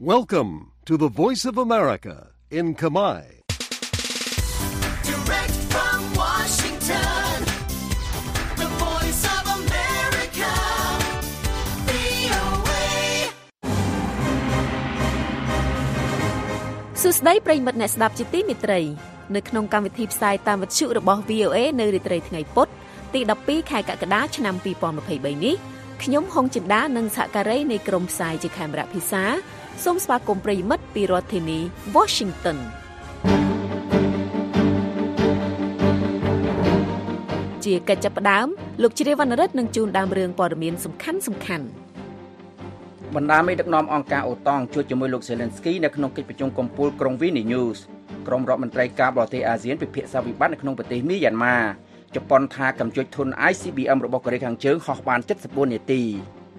Welcome to the Voice of America in Khmer. Direct from Washington, the Voice of America, VOA. សួស្តីប្រិយមិត្តអ្នកស្ដាប់ជាទីមេត្រីនៅក្នុងកម្មវិធីផ្សាយតាមវិទ្យុរបស់ VOA នៅរាត្រីថ្ងៃពុធទី12ខែកក្កដាឆ្នាំ2023នេះខ្ញុំហុងចិន្តានិងសហការីនៃក្រុមផ្សាយជាខេមរៈភាសាសូមស្វាគមន៍ប្រិយមិត្តពីរដ្ឋធានី Washington ជាកិច្ចចាប់ផ្ដើមលោកជ្រាវវណ្ណរិទ្ធនឹងជូនដើមរឿងព័ត៌មានសំខាន់បណ្ដាមេដឹកនាំអង្គការអូតង់ជួបជាមួយលោក Zelensky នៅក្នុងកិច្ចប្រជុំកំពូលក្រុង Vilnius ក្រុមរដ្ឋមន្ត្រីការបរទេសអាស៊ានពិភាក្សាវិបត្តិនៅក្នុងប្រទេសមីយ៉ាន់ម៉ាជប៉ុនថាកម្ពុជាធុន ICBM របស់កូរ៉េខាងជើងហោះបាន74នាទី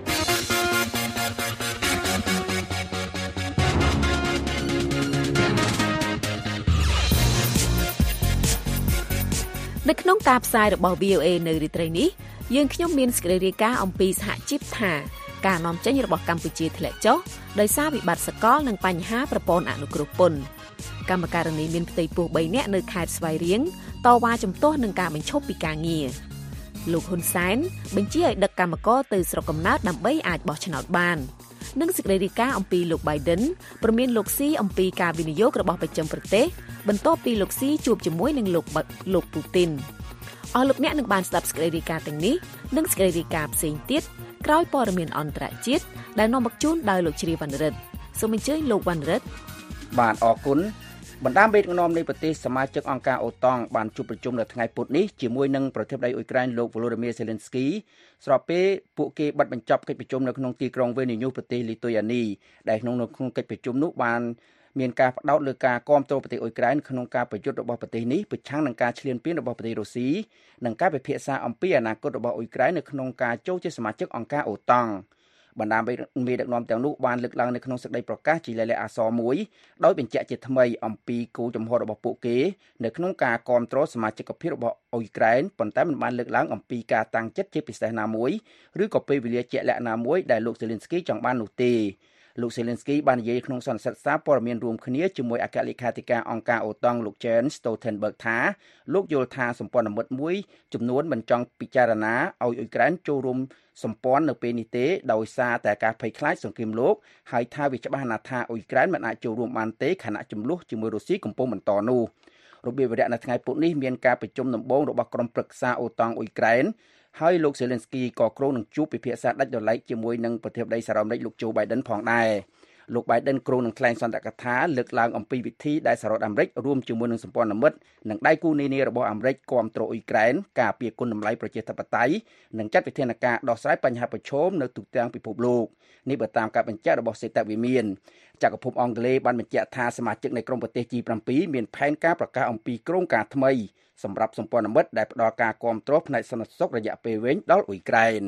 នៅក្នុងការផ្សាយរបស់ VOA នៅរាត្រីនេះយើងខ្ញុំមានសេចក្តីរាយការណ៍អំពីសហជីពថាការនាំចេញរបស់កម្ពុជាធ្លាក់ចុះដោយសារវិបត្តិសកលនិងបញ្ហាប្រព័ន្ធអនុគ្រោះពន្ធកម្មការនីមានផ្ទៃពោះ3នាក់នៅខេត្តស្វាយរៀងតវ៉ាជំទាស់នឹងការបញ្ឈប់ពីការងារលោកហ៊ុនសែនបញ្ជាឲ្យដឹកកម្មករទៅស្រុកកំណើតដើម្បីអាចបោះឆ្នោតបាននិងសេចក្តីរាយការណ៍អំពីលោក Biden ព្រមានលោកស៊ីអំពីការវិនិយោគរបស់បច្ចឹមប្រទេសបន្ទាប់ពីលោកស៊ីជួបជាមួយនឹងលោកពូទីនអស់លោកអ្នកនឹងបានស្ដាប់សេចក្តីរាយការណ៍ទាំងនេះនិងសេចក្តីរាយការណ៍ផ្សេងទៀតក្រោយព័ត៌មានអន្តរជាតិដែលនាំមកជូនដោយលោកជ្រាវវណ្ណរិទ្ធសូមអញ្ជើញលោកវណ្ណរិទ្ធបាទអរគុណបណ្ដាមេដឹកនាំនៃប្រទេសសមាជិកអង្គការអូតង់បានជួបប្រជុំនៅថ្ងៃពុធនេះជាមួយនឹងប្រធានាធិបតីអ៊ុយក្រែនលោក Volodymyr Zelensky ស្របពេលពួកគេបិទបញ្ចប់កិច្ចប្រជុំនៅក្នុងទីក្រុង Vilnius ប្រទេសលីទុយអានីដែលក្នុងកិច្ចប្រជុំនោះបានមានការផ្ដោតលើការគាំទ្រប្រទេសអ៊ុយក្រែនក្នុងការប្រយុទ្ធរបស់ប្រទេសនេះប្រឆាំងនឹងការឈ្លានពានរបស់ប្រទេសរុស្ស៊ីនិងការពិភាក្សាអំពីអនាគតរបស់អ៊ុយក្រែននៅក្នុងការចូលជាសមាជិកអង្គការអូតង់បណ្ដាមេដឹកនាំទាំងនោះបានលើកឡើងនៅក្នុងសេចក្តីប្រកាសជាលិខិតអក្សរមួយដោយបញ្ជាក់ជាថ្មីអំពីគោលចំហរបស់ពួកគេនៅក្នុងការគាំទ្រសមាជិកភាពរបស់អ៊ុយក្រែនប៉ុន្តែមិនបានលើកឡើងអំពីការតាំងចិត្តជាពិសេសណាមួយឬក៏ពេលវេលាជាក់លាក់ណាមួយដែលលោក Zelensky ចង់បាននោះទេលោក Zelensky បាននិយាយក្នុងសន្និសីទសារព័ត៌មានរួមគ្នាជាមួយអគ្គលេខាធិការអង្គការអូតង់លោក Jens Stoltenberg ថាលោកយល់ថាសម្ព័ន្ធមិត្តមួយចំនួនមិនចង់ពិចារណាឲ្យអ៊ុយក្រែនចូលរួមសម្ព័ន្ធនៅពេលនេះទេដោយសារតែការភ័យខ្លាចសង្គ្រាមលោកហើយថាវាច្បាស់ណាស់ថាអ៊ុយក្រែនមិនអាចចូលរួមបានទេខណៈចំនួនជាមួយរុស្ស៊ីកំពុងបន្តនោះរបៀបវរៈនៅថ្ងៃពុធនេះមានការប្រជុំដំបូងរបស់ក្រុមប្រឹក្សាអូតង់អ៊ុយក្រែនហើយលោក Zelensky ក៏គ្រោងនឹងជួបពិភាក្សាដាច់ដោយឡែកជាមួយនឹងប្រធានាធិបតីសហរដ្ឋអាមេរិកលោក Joe Biden ផងដែរលោក Biden គ្រោងនឹងថ្លែងសន្ទរកថាលើកឡើងអំពីវិធីដែលសហរដ្ឋអាមេរិករួមជាមួយនឹងសម្ព័ន្ធមិត្តនិងដៃគូនានារបស់អាមេរិកគាំទ្រអ៊ុយក្រែនការពារគុណតម្លៃប្រជាធិបតេយ្យនិងចាត់វិធានការដោះស្រាយបញ្ហាប្រឈមនៅទូទាំងពិភពលោកនេះបើតាមការបញ្ជាក់របស់សេតវិមានចក្រភពអង់គ្លេសបានបញ្ជាក់ថាសមាជិកនៃក្រុមប្រទេស G7 មានផែនការប្រកាសអំពីគ្រោងការថ្មីសម្រាប់សម្ព័ន្ធមិត្តដែលផ្ដល់ការគាំទ្រផ្នែកសន្តិសុខរយៈពេលវែងដល់អ៊ុយក្រែន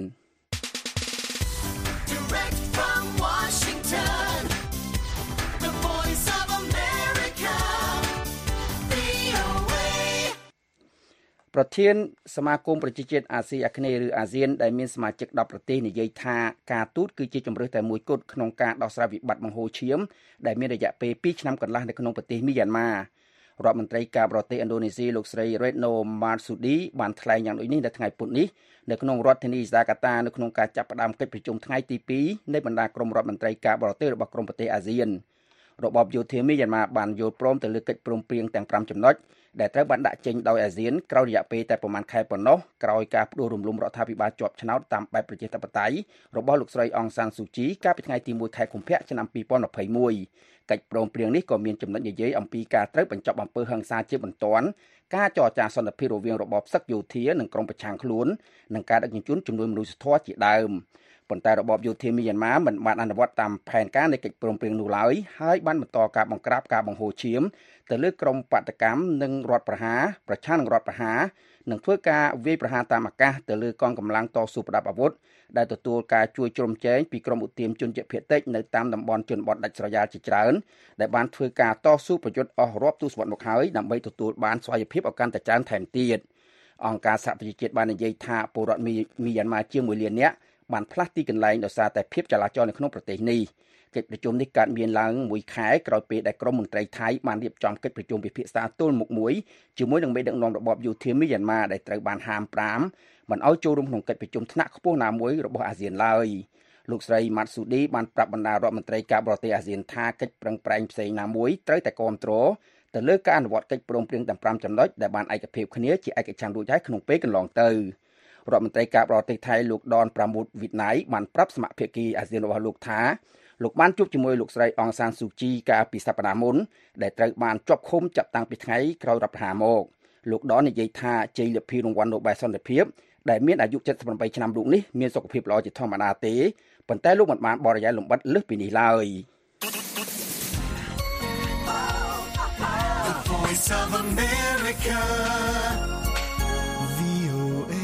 ប្រធានសមាគមប្រជាជាតិអាស៊ីអាគ្នេយ៍ឬអាស៊ានដែលមានសមាជិក10ប្រទេសនិយាយថាការទូតគឺជាជំរើសតែមួយគត់ក្នុងការដោះស្រាយវិបត្តិបង្ហូរឈាមដែលមានរយៈពេល2ឆ្នាំកន្លះនៅក្នុងប្រទេសមីយ៉ាន់ម៉ារដ្ឋមន្ត្រីការបរទេសឥណ្ឌូនេស៊ីលោកស្រី Retno Marsudi បានថ្លែងយ៉ាងដូចនេះនៅថ្ងៃពុធនេះនៅក្នុងរដ្ឋធានីហ្សាកាតានៅក្នុងការចាប់ផ្ដើមកិច្ចប្រជុំថ្ងៃទី2នៃបណ្ដាក្រុមរដ្ឋមន្ត្រីការបរទេសរបស់ក្រុមប្រទេសអាស៊ានរបបយោធាមីយ៉ាន់ម៉ាបានយល់ព្រមទៅលើកិច្ចព្រមព្រៀងទាំង5ចំណុចដែលត្រូវបានដាក់ចេញដោយអាស៊ានក្រោយរយៈពេលតែប្រមាណខែប៉ុណ្ណោះក្រោយការផ្ដួលរំលំរដ្ឋាភិបាលជាប់ឆ្នោតតាមបែបប្រជាធិបតេយ្យរបស់លោកស្រីអង្សានស៊ូជីកាលពីថ្ងៃទី1ខែកុម្ភៈឆ្នាំ2021កិច្ចព្រមព្រៀងនេះក៏មានចំណុចនិយាយអំពីការត្រូវបញ្ចប់អំពើហិង្សាជាបន្ទាន់ការចរចាសន្តិភាពរវាងរបបសឹកយោធានិងក្រុមប្រឆាំងខ្លួននិងការដឹកជញ្ជូនជំនួយមនុស្សធម៌ជាដើមប៉ុន្តែរបបយោធាមីយ៉ាន់ម៉ាមិនបានអនុវត្តតាមផែនការនៃកិច្ចព្រមព្រៀងនោះឡើយហើយបានបន្តការបង្ក្រាបការបង្ហូរឈាមទៅលើក្រុមបាតកម្មនិងរដ្ឋប្រហារប្រឆាំងនឹងរដ្ឋប្រហារនិងធ្វើការវាយប្រហារតាមអាកាសទៅលើកងកម្លាំងតស៊ូប្រដាប់អាវុធដែលទទួលការជួយជ្រោមជ្រែងពីក្រុមឧទាមជនជាតិភាគតិចនៅតាមតំបន់ជនបទដាច់ស្រយាលជាច្រើនដែលបានធ្វើការតស៊ូប្រយុទ្ធអស់រាប់ទសវត្សរ៍មកហើយដើម្បីទទួលបានស្វ័យភាពឲ្យកាន់តែច្រើនថែមទៀតអង្គការសហប្រជាជាតិបាននិយាយថាពលរដ្ឋមីយ៉ាន់ម៉ាជាង1លាននាក់បានផ្លាស់ទីកន្លែងដោយសារតែភាពចលាចលនៅក្នុងប្រទេសនេះកិច្ចប្រជុំនេះកើតមានឡើងមួយខែក្រោយពេលដែលក្រមមន្ត្រីថៃបានរៀបចំកិច្ចប្រជុំពិភាក្សាទល់មុខមួយជាមួយនឹងមេដឹកនាំរបបយោធាមីយ៉ាន់ម៉ាដែលត្រូវបានហាម5មិនឲ្យចូលរួមក្នុងកិច្ចប្រជុំថ្នាក់ខ្ពស់ណាមួយរបស់អាស៊ានឡើយលោកស្រីម៉ាត់ស៊ូឌីបានប្រាប់បណ្ដារដ្ឋមន្ត្រីការបរទេសអាស៊ានថាកិច្ចប្រឹងប្រែងផ្សេងណាមួយត្រូវតែគាំទ្រទៅលើការអនុវត្តកិច្ចព្រមព្រៀងទាំង5ចំណុចដែលបានឯកភាពគ្នាជាឯកច្ឆន្ទរួចហើយក្នុងពេលកន្លងទៅរដ្ឋមន្ត្រីការបរទេសថៃលោកដនប្រាមូតវិណៃបានប្រាប់សមាភាគីអាស៊ានរបស់លោកថាលោកបានជួបជាមួយលោកស្រីអងសានស៊ូជីកាលពីសប្តាហ៍មុនដែលត្រូវបានជាប់ឃុំចាប់តាំងពីថ្ងៃក្រោយរដ្ឋប្រហារមកលោកដននិយាយថាជ័យលាភីរង្វាន់ Nobel សន្តិភាពដែលមានអាយុ78ឆ្នាំលោកនេះមានសុខភាពល្អជាធម្មតាទេប៉ុន្តែលោកមិនបានបរិយាយលំបិតលើសពីនេះឡើយ Voice of America VOA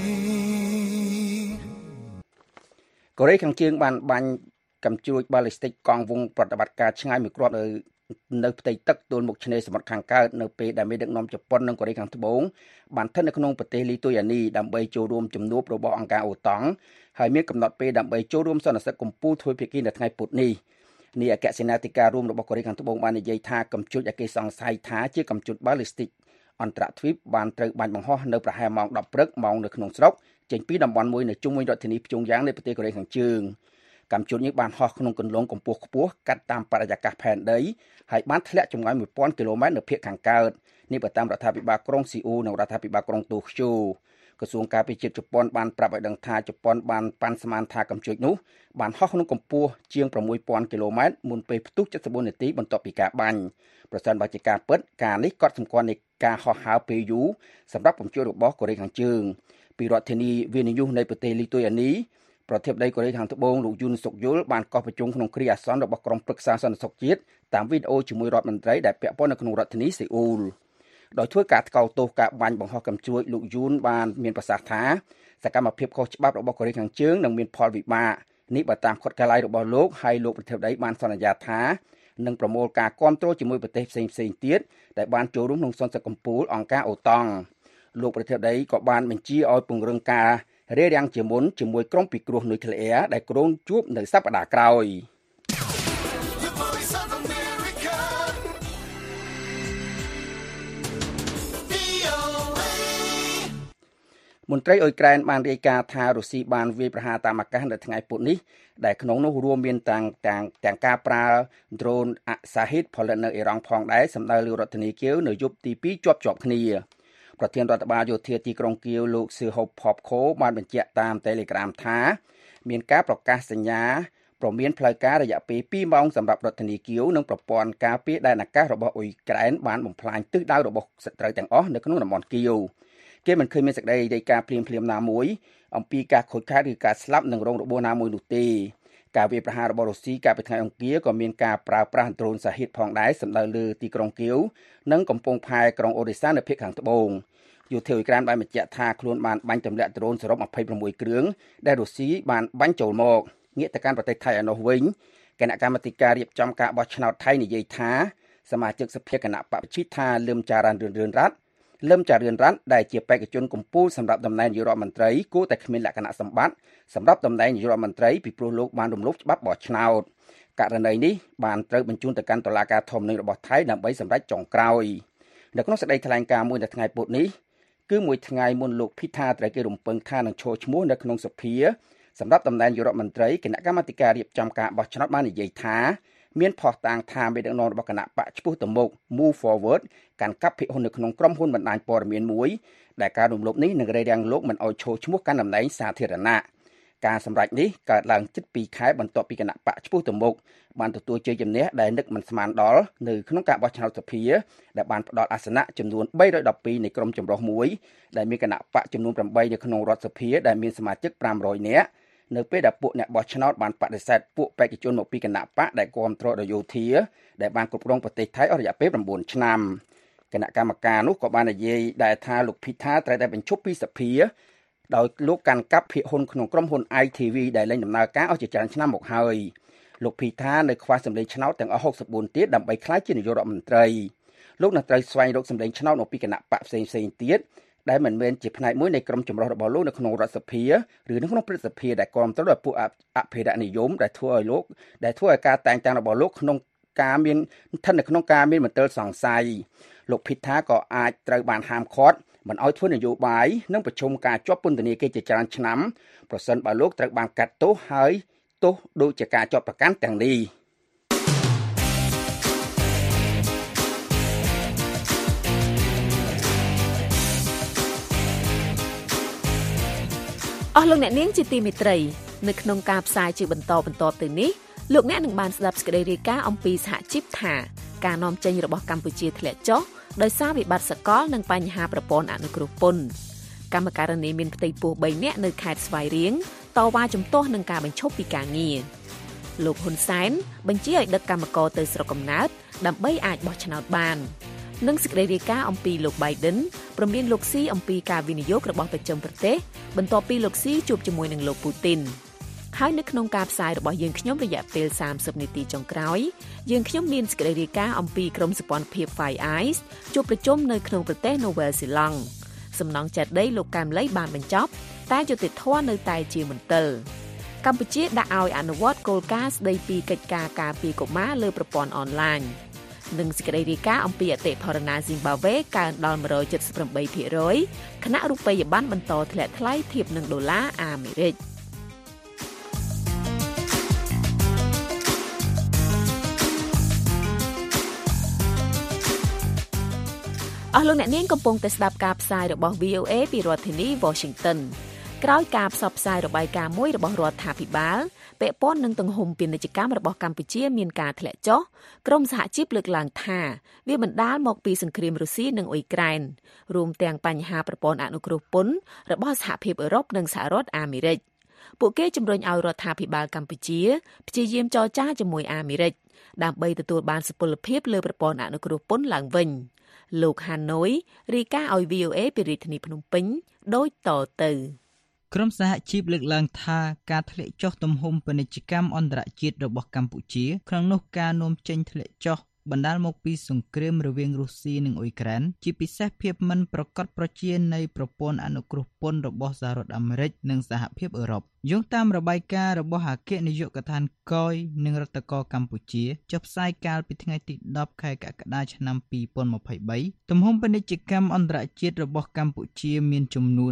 កូរ៉េខាងជើងបានបាញ់កាំជ្រួចបាល់ីស្ទិកកង់វងប្រតិបត្តិការឆ្ងាយមួយគ្រាប់នៅផ្ទៃទឹកទល់មុខឆ្នេរសមុទ្រខាងកើតនៅពេលដែលមេដឹកនាំជប៉ុននិងកូរ៉េខាងត្បូងបានស្ថិតនៅក្នុងប្រទេសលីទុយអានីដើម្បីចូលរួមជំនួបរបស់អង្គការអូតង់ហើយមានកំណត់ពេលដើម្បីចូលរួមសន្និសីទកំពូលទ្វេភាគីនៅថ្ងៃពុធនេះនាយអគ្គសេនាធិការរួមរបស់កូរ៉េខាងត្បូងបាននិយាយថាកំជ្រួចអគេសង្ស័យថាជាកំជ្រួចបាល់ីស្ទិកអន្តរទ្វីបបានត្រូវបាញ់បង្ហោះនៅប្រហែលម៉ោង 10 ព្រឹកម៉ោងនៅក្នុងស្រុកចេញពីតំបន់មួយនៅជុំវិញរដ្ឋធានីព្យុងយ៉ាងនៃប្រទេសកូរ៉េខាងជើងកាំជ្រួចនេះបានហោះក្នុងគន្លងកម្ពស់ខ្ពស់កាត់តាមបរិយាកាសផែនដីហើយបានធ្លាក់ចម្ងាយ 1000 គីឡូម៉ែត្រនៅភាគខាងកើតនេះបើតាមរដ្ឋាភិបាលក្រុងស៊ីអ៊ូនិងរដ្ឋាភិបាលក្រុងតូក្យូក្រសួងការពារជាតិជប៉ុនបានប្រាប់ឲ្យដឹងថាជប៉ុនបានប៉ាន់ស្មានថាកាំជ្រួចនោះបានហោះក្នុងកម្ពស់ជាង 6000 គីឡូម៉ែត្រមុនពេលផ្ទុះ74នាទីបន្ទាប់ពីការបាញ់ប្រសិនបើជាការពិតការនេះកត់សម្គាល់នៃការហោះហើរពេលយូរសម្រាប់កំជ្រួចរបស់កូរ៉េខាងជើងពីរដ្ឋធានីវីនីញូសនៃប្រទេសលីទុយអានីប្រធានាធិបតីកូរ៉េខាងត្បូងលោកយួនសុកយុលបានកោះប្រជុំក្នុងគ្រាអាសន្នរបស់ក្រុមប្រឹក្សាសន្តិសុខជាតិតាមវីដេអូជាមួយរដ្ឋមន្ត្រីដែលពាក់ព័ន្ធនៅក្នុងរដ្ឋធានីសេអ៊ូលដោយធ្វើការថ្កោលទោសការបាញ់បង្ហោះកាំជ្រួចលោកយួនបានមានប្រសាសន៍ថាសកម្មភាពខុសច្បាប់របស់កូរ៉េខាងជើងនឹងមានផលវិបាកនេះបើតាមខុតកាល័យរបស់លោកហើយលោកប្រធានាធិបតីបានសន្យាថានឹងប្រមូលការគាំទ្រជាមួយប្រទេសផ្សេងៗទៀតដែលបានចូលរួមក្នុងសន្និសីទកំពូលអង្គការអូតង់លោកប្រធានាធិបតីក៏បានបញ្ជាឲ្យពង្រឹងការរារាំងជាមុនជាមួយក្រុមពិគ្រោះនុយក្លេអ៊ែរដែលគ្រោងជួបនៅសប្តាហ៍ក្រោយមន្ត្រីអ៊ុយក្រែនបានរាយការណ៍ថារុស្ស៊ីបានវាយប្រហារតាមអាកាសនៅថ្ងៃពុធនេះដែលក្នុងនោះរួមមានទាំងការប្រើដ្រូនអសាហ៊ីតផលិតនៅអ៊ីរ៉ង់ផងដែរសម្ដៅលើរដ្ឋធានីគៀវនៅយប់ទី2ជាប់គ្នាប្រធានរដ្ឋបាលយោធាទីក្រុងគៀវលោកស៊ឺហូបផបខូបានបញ្ជាក់តាម Telegram ថាមានការប្រកាសសញ្ញាព្រមានផ្លូវការរយៈពេល2ម៉ោងសម្រាប់រដ្ឋធានីគៀវនិងប្រព័ន្ធការពារដែនអាកាសរបស់អ៊ុយក្រែនបានបំផ្លាញទិសដៅរបស់សត្រូវទាំងអស់នៅក្នុងតំបន់គៀវគេមិនឃើញមានសេចក្តីរាយការណ៍ភ្លាមណាមួយអំពីការខូចខាតឬការស្លាប់និងរងរបួសណាមួយនោះទេការវាយប្រហាររបស់រុស្ស៊ីកាលពីថ្ងៃអង្គារក៏មានការប្រើប្រាស់ដ្រូនសាហ៊ីតផងដែរសម្ដៅលើទីក្រុងគៀវនិងកំពង់ផែក្រុងអូដេសានៅភាគខាងត្បូងយោធាអ៊ុយក្រែនបានបញ្ជាក់ថាខ្លួនបានបាញ់ទម្លាក់ដ្រូនសរុប26គ្រឿងដែលរុស្ស៊ីបានបាញ់ចូលមកងាកទៅកាន់ប្រទេសថៃឯណោះវិញគណៈកម្មាធិការរៀបចំការបោះឆ្នោតថៃនិយាយថាសមាជិកសភាគណៈបព្វជិថាលឹមចារ៉ានរឿនរ៉ាត់ដែលជាបេក្ខជនកម្ពុជាសម្រាប់តំណែងនាយករដ្ឋមន្ត្រីគួរតែគ្មានលក្ខណៈសម្បត្តិសម្រាប់តំណែងនាយករដ្ឋមន្ត្រីពីព្រោះលោកបានរំលោភច្បាប់បោះឆ្នោតករណីនេះបានត្រូវបញ្ជូនទៅកាន់តុលាការធម្មនុញ្ញរបស់ថៃដើម្បីសម្រេចចុងក្រោយនៅក្នុងសេចក្តីថ្លែងការណ៍មួយនៅថ្ងៃពុធនេះគឺមួយថ្ងៃមុនលោកភីថាត្រូវគេរំពឹងថានឹងឈរឈ្មោះនៅក្នុងសភាសម្រាប់តំណែងនាយករដ្ឋមន្ត្រីគណៈកម្មាធិការរៀបចំការបោះឆ្នោតបាននិយាយថាមានផុសតាងថាមេដឹកនាំរបស់គណៈបកឆ្ពោះទៅមុខ Move Forward កាន់កាប់ភាគហ៊ុននៅក្នុងក្រុមហ៊ុនបណ្ដាញព័ត៌មានមួយដែលការរំលោភនេះនឹងរារាំងលោកមិនឲ្យឈរឈ្មោះកាន់តំណែងសាធារណៈការសម្រេចនេះកើតឡើងជិត2ខែបន្ទាប់ពីគណៈបកឆ្ពោះទៅមុខបានទទួលជ័យជំនះដែលនឹកមិនស្មានដល់នៅក្នុងការបោះឆ្នោតសភាដែលបានផ្ដល់អាសនៈចំនួន312នៃក្រុមចម្រុះមួយដែលមានគណៈបកចំនួន8នៅក្នុងរដ្ឋសភាដែលមានសមាជិក500នាក់នៅពេលដែលពួកអ្នកបោះឆ្នោតបានបដិសេធពួកបេក្ខជនមកពីគណៈបកដែលគាំទ្រដោយយោធាដែលបានគ្រប់គ្រងប្រទេសថៃអស់រយៈពេល9ឆ្នាំគណៈកម្មការនោះក៏បាននិយាយដែរថាលោកភីថាត្រូវតែបញ្ឈប់ពីសភាដោយលោកកាន់កាប់ភាគហ៊ុនក្នុងក្រុមហ៊ុន ITV ដែលលែងដំណើរការអស់ជាច្រើនឆ្នាំមកហើយលោកភីថានៅខ្វះសម្លេងឆ្នោតទាំងអស់64ទៀតដើម្បីក្លាយជានាយករដ្ឋមន្ត្រីលោកនឹងត្រូវស្វែងរកសម្លេងឆ្នោតមកពីគណៈបកផ្សេងទៀតដែលមិនមែនជាផ្នែកមួយនៃក្រុមចម្រុះរបស់លោកនៅក្នុងរដ្ឋសភាឬនៅក្នុងព្រឹទ្ធសភាដែលគាំទ្រដល់ពួកអភិរក្សនិយមដែលធ្វើឲ្យការតែងតាំងរបស់លោកក្នុងការមានស្ថិតនៅក្នុងការមានមន្ទិលសង្ស័យលោកភីថាក៏អាចត្រូវបានហាមឃាត់មិនឲ្យធ្វើនយោបាយនិងប្រជុំការជាប់ពន្ធនាគារជាច្រើនឆ្នាំប្រសិនបើលោកត្រូវបានកាត់ទោសហើយទោសដូចជាការជាប់ប្រកាន់ទាំងនេះអស់លោកអ្នកនាងជាទីមេត្រីនៅក្នុងការផ្សាយជាបន្តទៅនេះលោកអ្នកនឹងបានស្ដាប់សេចក្តីរាយការណ៍អំពីសហជីពថាការនាំចេញរបស់កម្ពុជាធ្លាក់ចុះដោយសារវិបត្តិសកលនិងបញ្ហាប្រព័ន្ធអនុគ្រោះពន្ធកម្មការនីមានផ្ទៃពោះ3នាក់នៅខេត្តស្វាយរៀងតវ៉ាជំទាស់នឹងការបញ្ឈប់ពីការងារលោកហ៊ុនសែនបញ្ជាឲ្យដឹកកម្មករទៅស្រុកកំណើតដើម្បីអាចបោះឆ្នោតបាននិងសេចក្តីរាយការណ៍អំពីលោក Biden ព្រមមានលោកស៊ីអំពីការវិនិយោគរបស់ប្រចាំប្រទេសបន្ទាប់ពីលោកស៊ីជួបជាមួយនឹងលោកពូទីនហើយនៅក្នុងការផ្សាយរបស់យើងខ្ញុំរយៈពេល30នាទីចុងក្រោយយើងខ្ញុំមានសេចក្តីរាយការណ៍អំពីក្រុមសម្ព័ន្ធភាព Five Eyes ជួបប្រជុំនៅក្នុងប្រទេសនូវែលសេឡង់សំណង់ចេតិយលោកកែមលីបានបញ្ចប់តែយុត្តិធម៌នៅតែជាមន្ទិលកម្ពុជាដាក់ឲ្យអនុវត្តគោលការណ៍ស្តីពីកិច្ចការការពារកុមារលើប្រព័ន្ធអនឡាញនិងសេចក្តីរាយការណ៍អំពីអតិផរណាស៊ីមបាវេកើនដល់ 178% ខណៈរូបិយប័ណ្ណបន្តធ្លាក់ថ្លៃធៀបនឹងដុល្លារអាមេរិកអស់លោកអ្នកនាងកំពុងតែស្ដាប់ការផ្សាយរបស់ VOA ពីរដ្ឋធានី Washington ក្រោយការផ្សព្វផ្សាយរបាយការណ៍មួយរបស់រដ្ឋាភិបាលពាក់ព័ន្ធនឹងទំហំពាណិជ្ជកម្មរបស់កម្ពុជាមានការធ្លាក់ចុះក្រមសហជីពលើកឡើងថាវាបណ្ដាលមកពីសង្គ្រាមរុស្ស៊ីនិងអ៊ុយក្រែនរួមទាំងបញ្ហាប្រព័ន្ធអនុគ្រោះពន្ធរបស់សហភាពអឺរ៉ុបនិងសហរដ្ឋអាមេរិកពួកគេជំរុញឲ្យរដ្ឋាភិបាលកម្ពុជាព្យាយាមចរចាជាមួយអាមេរិកដើម្បីទទួលបានសុពលភាពលើប្រព័ន្ធអនុគ្រោះពន្ធឡើងវិញលោកហាណូយរាយការណ៍ឲ្យ VOA ពីរាជធានីភ្នំពេញដូចតទៅក្រុមសហជីពលើកឡើងថាការធ្លាក់ចុះទំហំពាណិជ្ជកម្មអន្តរជាតិរបស់កម្ពុជាក្នុងនោះការនាំចេញធ្លាក់ចុះបណ្ដាលមកពីសង្គ្រាមរវាងរុស្ស៊ីនិងអ៊ុយក្រែនជាពិសេសភាពមិនប្រកបប្រជានៃប្រព័ន្ធអនុគ្រោះពន្ធរបស់សហរដ្ឋអាមេរិកនិងសហភាពអឺរ៉ុបយោងតាមរបាយការណ៍របស់អគ្គនាយកដ្ឋានកយនិងរដ្ឋកោកម្ពុជាចុះផ្សាយកាលពីថ្ងៃទី10ខែកក្កដាឆ្នាំ2023ទំហំពាណិជ្ជកម្មអន្តរជាតិរបស់កម្ពុជាមានចំនួន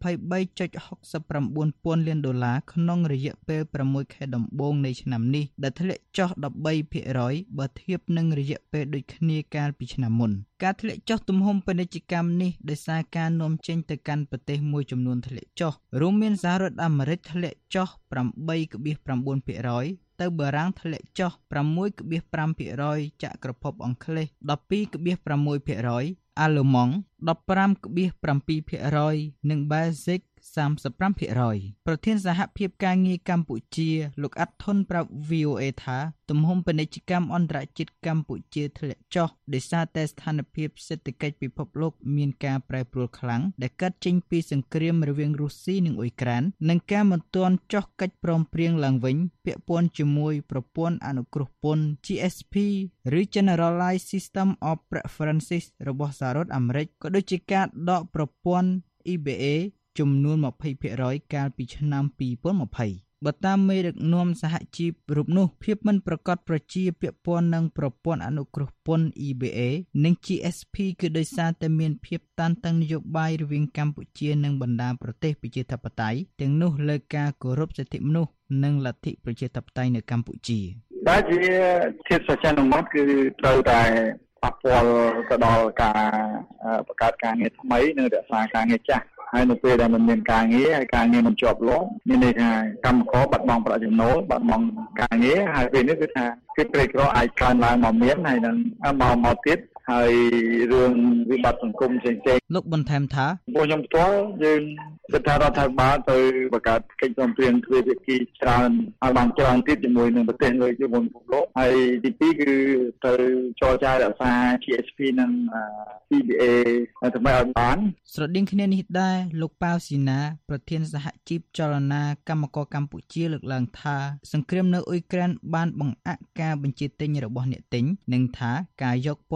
23.69 ពាន់លានដុល្លារក្នុងរយៈពេល6ខែដំបូងនៃឆ្នាំនេះដែលធ្លាក់ចុះ 13% បើធៀបនឹងរយៈពេលដូចគ្នាកាលពីឆ្នាំមុនការធ្លាក់ចុះទំហំពាណិជ្ជកម្មនេះដោយសារការនាំចេញទៅកាន់ប្រទេសមួយចំនួនធ្លាក់ចុះរួមមានសហរដ្ឋអាមេរិកធ្លាក់ចុះ 8.9% ទៅបារាំងធ្លាក់ចុះ 6.5% ចក្រភពអង់គ្លេស 12.6% អាល្លឺម៉ង់ 15.7% និងបែលហ្សិក 35% ប្រធានសហភាពការងារកម្ពុជាលោកអាត់ធុនប្រាប់ VOA ថាទំហំពាណិជ្ជកម្មអន្តរជាតិកម្ពុជាធ្លាក់ចុះដោយសារតែស្ថានភាពសេដ្ឋកិច្ចពិភពលោកមានការប្រែប្រួលខ្លាំងដែលកើតចេញពីសង្គ្រាមរវាងរុស្ស៊ីនិងអ៊ុយក្រែននិងការមិនទាន់ចុះកិច្ចព្រមព្រៀងឡើងវិញពាក់ព័ន្ធជាមួយប្រព័ន្ធអនុគ្រោះពន្ធ GSP ឬ Generalized System of Preferences របស់សហរដ្ឋអាមេរិកក៏ដូចជាការដកប្រព័ន្ធ EBAចំនួន 20% កាលពីឆ្នាំ2020បើតាមមេដឹកនាំសហជីពរូបនោះភាពមិនប្រកបប្រជាពាក់ព័ន្ធនឹងប្រព័ន្ធអនុគ្រោះពន្ធ EBA និង GSP គឺដោយសារតែមានភាពតានតឹងនយោបាយរវាងកម្ពុជានិងបណ្ដាប្រទេសប្រជាធិបតេយ្យទាំងនោះលើការគោរពសិទ្ធិមនុស្សនិងលទ្ធិប្រជាធិបតេយ្យនៅកម្ពុជាដែលជាធាតុសច្ចានុមតគឺត្រូវតែប៉ះពាល់ទៅដល់ការបង្កើតការងារថ្មីនិងរក្សាការងារចាស់ហើយនៅពេលដែលมันមានការងារហើយការងារមិនជាប់លាប់មានន័យថាកម្មករបាត់បង់ប្រាក់ចំណូលបាត់បង់ការងារហើយពេលនេះគឺថាគេព្រៃក្រអាចកើនឡើងមកមានហើយនឹងមកទៀតហើយរឿងវិបត្តិសង្គមផ្សេងៗលោកបន្ថែមថាពួកខ្ញុំផ្ទាល់យើងគិតថារដ្ឋាភិបាលទៅបង្កើតកិច្ចព្រមព្រៀងទ្វេភាគីច្រើនឲ្យបានច្រើនទៀតជាមួយនឹងប្រទេសលើជុំវិញពិភពលោកហើយទី2គឺទៅចរចារក្សា GSP និង CBA ដើម្បីឲ្យបានស្រដៀងគ្នានេះដែរលោកប៉ាវស៊ីណាប្រធានសហជីពចលនាកម្មករកម្ពុជាលើកឡើងថាសង្គ្រាមនៅអ៊ុយក្រែនបានបង្អាក់ការបញ្ជាទិញរបស់អ្នកទិញនិងថាការយកពន្ធនៅពេល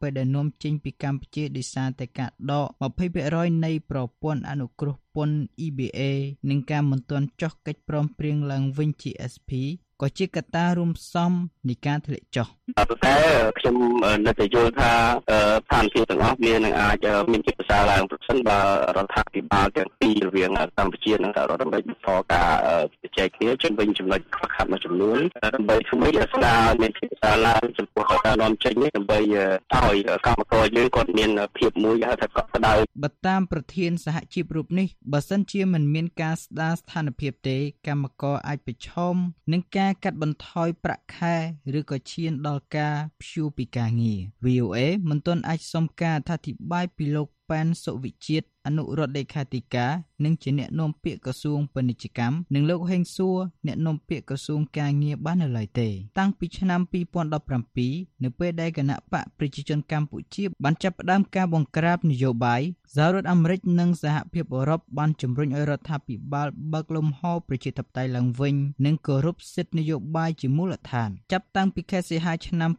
ដែលនាំចេញពីកម្ពុជាដោយសារតែការដក 20% នៃប្រព័ន្ធអនុគ្រោះពន្ធ EBA និងការមិនទាន់ចុះកិច្ចព្រមព្រៀងឡើងវិញ GSP ក៏ជាកត្តារួមផ្សំនៃការធ្លាក់ចុះតែខ្ញុំនៅតែយល់ថាស្ថានភាពទាំងអស់វានឹងអាចមានជាប្រសើរឡើងប្រសិនបើរដ្ឋាភិបាលទាំងពីររវាងកម្ពុជានិងសហរដ្ឋអាមេរិកបន្តការជជែកគ្នាជុំវិញចំណុចខ្វះខាតមួយចំនួនដើម្បីធ្វើឲ្យស្ដារមានភាពប្រសើរឡើងចំពោះការនាំចេញនេះដើម្បីឲ្យកម្មករយើងគាត់មានភាពមួយហៅថាកក់ក្ដៅបើតាមប្រធានសហជីពរូបនេះបើសិនជាមិនមានការស្ដារស្ថានភាពទេកម្មករអាចប្រឈមនឹងការកាត់បន្ថយប្រាក់ខែឬក៏ឈានដល់ការព្យួរពីការងារ VOA មិនទាន់អាចសុំការអធិប្បាយពីលោកប៉ែនសុវិជាតិអនុរដ្ឋលេខាធិការនិងជាអ្នកនាំពាក្យក្រសួងពាណិជ្ជកម្មនិងលោកហេងសួរអ្នកនាំពាក្យក្រសួងការងារបាននៅឡើយទេតាំងពីឆ្នាំ2017នៅពេលដែលគណៈបកប្រជាជនកម្ពុជាបានចាប់ផ្ដើមការបង្ក្រាបនយោបាយសហរដ្ឋអាមេរិកនិងសហភាពអឺរ៉ុបបានជំរុញឲ្យរដ្ឋាភិបាលបើកលំហប្រជាធិបតេយ្យឡើងវិញនិងគោរពសិទ្ធិនយោបាយជាមូលដ្ឋានចាប់តាំងពីខែសីហាឆ្នាំ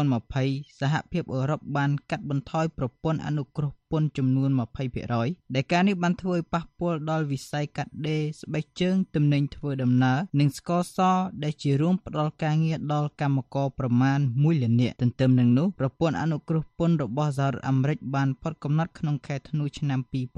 2020សហភាពអឺរ៉ុបបានកាត់បន្ថយប្រព័ន្ធអនុគ្រោះពន្ធចំនួន 20% ដែលការនេះបានធ្វើឲ្យប៉ះពាល់ដល់វិស័យកាត់ដេរស្បែកជើងទំនិញធ្វើដំណើរនិងស្ករសដែលជារួមផ្ដល់ការងារដល់កម្មករប្រមាណ 1 លាននាក់ទន្ទឹមនឹងនោះប្រព័ន្ធអនុគ្រោះពន្ធរបស់សហរដ្ឋអាមេរិកបានផុតកំណត់ក្នុងខែធ្នូឆ្នាំ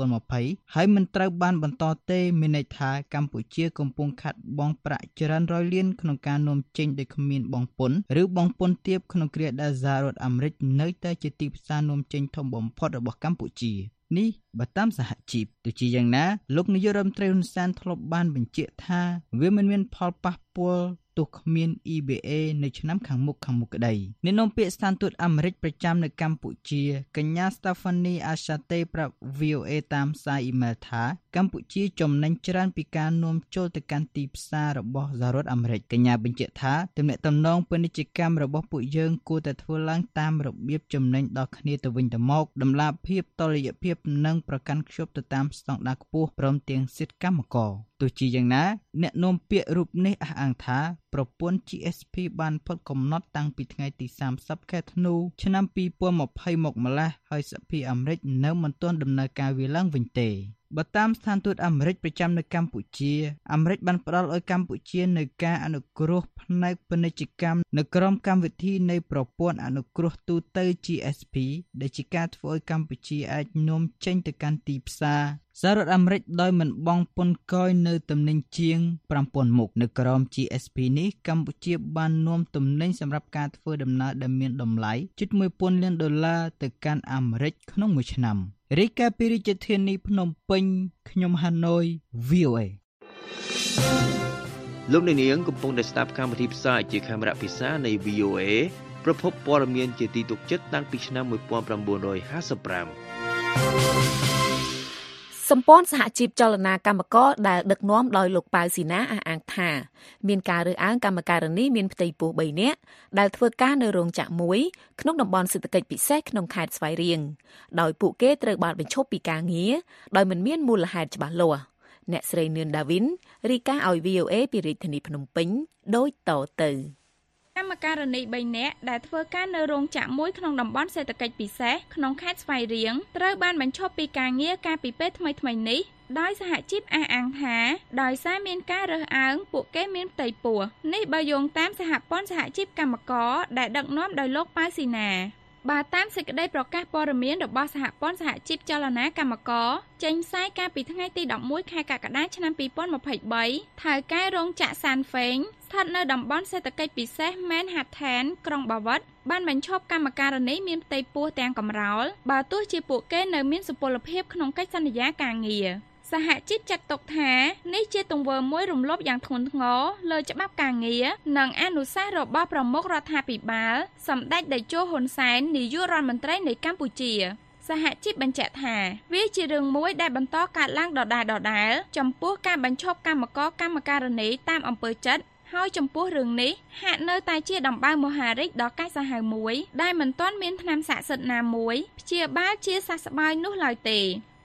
2020ហើយមិនត្រូវបានបន្តទេមានន័យថាកម្ពុជាកំពុងខាត់បងប្រាក់ច្រើនរយលានក្នុងការនាំចេញដោយគ្មានបង់ពន្ធឬបង់ពន្ធទាបក្នុងគ្រាដែលសហរដ្ឋអាមេរិកនៅតែជាទីផ្សារនាំចេញធំបំផុតរបស់កម្ពុជានេះបើតាមសហជីពទោះជាយ៉ាងណាលោកនាយករដ្ឋមន្ត្រីហ៊ុនសែនធ្លាប់បានបញ្ជាក់ថាវាមិនមានផលប៉ះពាល់ទោះគ្មាន EBA នៅឆ្នាំខាងមុខក្តីអ្នកនាំពាក្យស្ថានទូតអាមេរិកប្រចាំនៅកម្ពុជាកញ្ញា Stephanie Ashate ប្រាប់ VOA តាមសារអ៊ីមែលថាកម្ពុជាចំណេញច្រើនពីការនាំចូលទៅកាន់ទីផ្សាររបស់សហរដ្ឋអាមេរិកកញ្ញាបញ្ជាក់ថាទំនាក់ទំនងពាណិជ្ជកម្មរបស់ពួកយើងគួរតែធ្វើឡើងតាមរបៀបចំណេញដល់គ្នាទៅវិញទៅមកតម្លាភាពតុល្យភាពនិងប្រកាន់ខ្ជាប់ទៅតាមស្តង់ដារខ្ពស់ព្រមទាំងសិទ្ធិកម្មករទោះជាយ៉ាងណាអ្នកនាំពាក្យរូបនេះអះអាងថាប្រព័ន្ធ GSP បានផុតកំណត់តាំងពីថ្ងៃទី30ខែធ្នូឆ្នាំ2020មកម្ល៉េះហើយសហភាពអាមេរិកនៅមិនទាន់ដំណើរការវាឡើងវិញទេបើតាមស្ថានទូតអាមេរិកប្រចាំនៅកម្ពុជាអាមេរិកបានផ្ដល់ឲ្យកម្ពុជានៅការអនុគ្រោះផ្នែកពាណិជ្ជកម្មនៅក្រោមកម្មវិធីនៃប្រព័ន្ធអនុគ្រោះទូទៅ GSP ដែលជាការធ្វើឲ្យកម្ពុជាអាចនាំចេញទៅកាន់ទីផ្សារសហរដ្ឋអាមេរិកដោយមិនបង់ពន្ធគយនៅទំនិញជាង 5000 មុខនៅក្រោម GSP នេះកម្ពុជាបាននាំទំនិញសម្រាប់ការធ្វើដំណើរដែលមានតម្លៃជិត $1000 លានទៅកាន់អាមេរិកក្នុងមួយឆ្នាំរាយការណ៍ពីរាជធានីភ្នំពេញខ្ញុំហាណូយ VOA លោកអ្នកនាងកំពុងតែស្ដាប់កម្មវិធីផ្សាយជាខេមរៈភាសានៃ VOA ប្រភពព័ត៌មានជាទីទុកចិត្តតាំងពីឆ្នាំ1955 សម្ព័ន្ធសហជីពចលនាកម្មករដែលដឹកនាំដោយលោកប៉ៅស៊ីណាអះអាងថាមានការរើសអើងកម្មការិនីមានផ្ទៃពោះ3នាក់ដែលធ្វើការនៅរោងចក្រមួយក្នុងតំបន់សេដ្ឋកិច្ចពិសេសក្នុងខេត្តស្វាយរៀងដោយពួកគេត្រូវបានបញ្ឈប់ពីការងារដោយមិនមានមូលហេតុច្បាស់លាស់អ្នកស្រីនឿនដាវីនរាយការណ៍ឲ្យ VOA ពីរាជធានីភ្នំពេញដូចតទៅកម្មការិនី3នាក់ដែលធ្វើការនៅរោងចក្រមួយក្នុងតំបន់សេដ្ឋកិច្ចពិសេសក្នុងខេត្តស្វាយរៀងត្រូវបានបញ្ឈប់ពីការងារកាលពីពេលថ្មីៗនេះដោយសហជីពអះអាងថាដោយសារមានការរើសអើងពួកគេមានផ្ទៃពោះនេះបើយោងតាមសហព័ន្ធសហជីពកម្មករដែលដឹកនាំដោយលោកប៉ៅស៊ីណាបើតាមសេចក្តីប្រកាសព័ត៌មានរបស់សហព័ន្ធសហជីពចលនាកម្មករចេញផ្សាយកាលពីថ្ងៃទី11ខែកក្កដាឆ្នាំ2023ថៅកែរោងចក្រសានហ្វេងស្ថិតនៅតំបន់សេដ្ឋកិច្ចពិសេស Manhattan ក្រុងបាវិតបានបញ្ឈប់កម្មការិនីមានផ្ទៃពោះទាំងកំរោលបើទោះជាពួកគេនៅមានសុពលភាពក្នុងកិច្ចសន្យាការងារសហជីពចាត់ទុកថានេះជាទង្វើមួយរំលោភយ៉ាងធ្ងន់ធ្ងរលើច្បាប់ការងារនិងអនុសាសន៍របស់ប្រមុខរដ្ឋាភិបាលសម្ដេចតេជោហ៊ុនសែននាយករដ្ឋមន្ត្រីនៃកម្ពុជាសហជីពបញ្ជាក់ថាវាជារឿងមួយដែលបន្តកើតឡើងដដែលចំពោះការបញ្ឈប់កម្មករកម្មការិនីតាមអំពើចិត្តហើយចំពោះរឿងនេះហាក់នៅតែជាដំបៅមហារីកដ៏កាចសាហាវមួយដែលមិនទាន់មានថ្នាំស័ក្តិសិទ្ធិណាមួយព្យាបាលជាសះស្បើយនោះឡើយទេ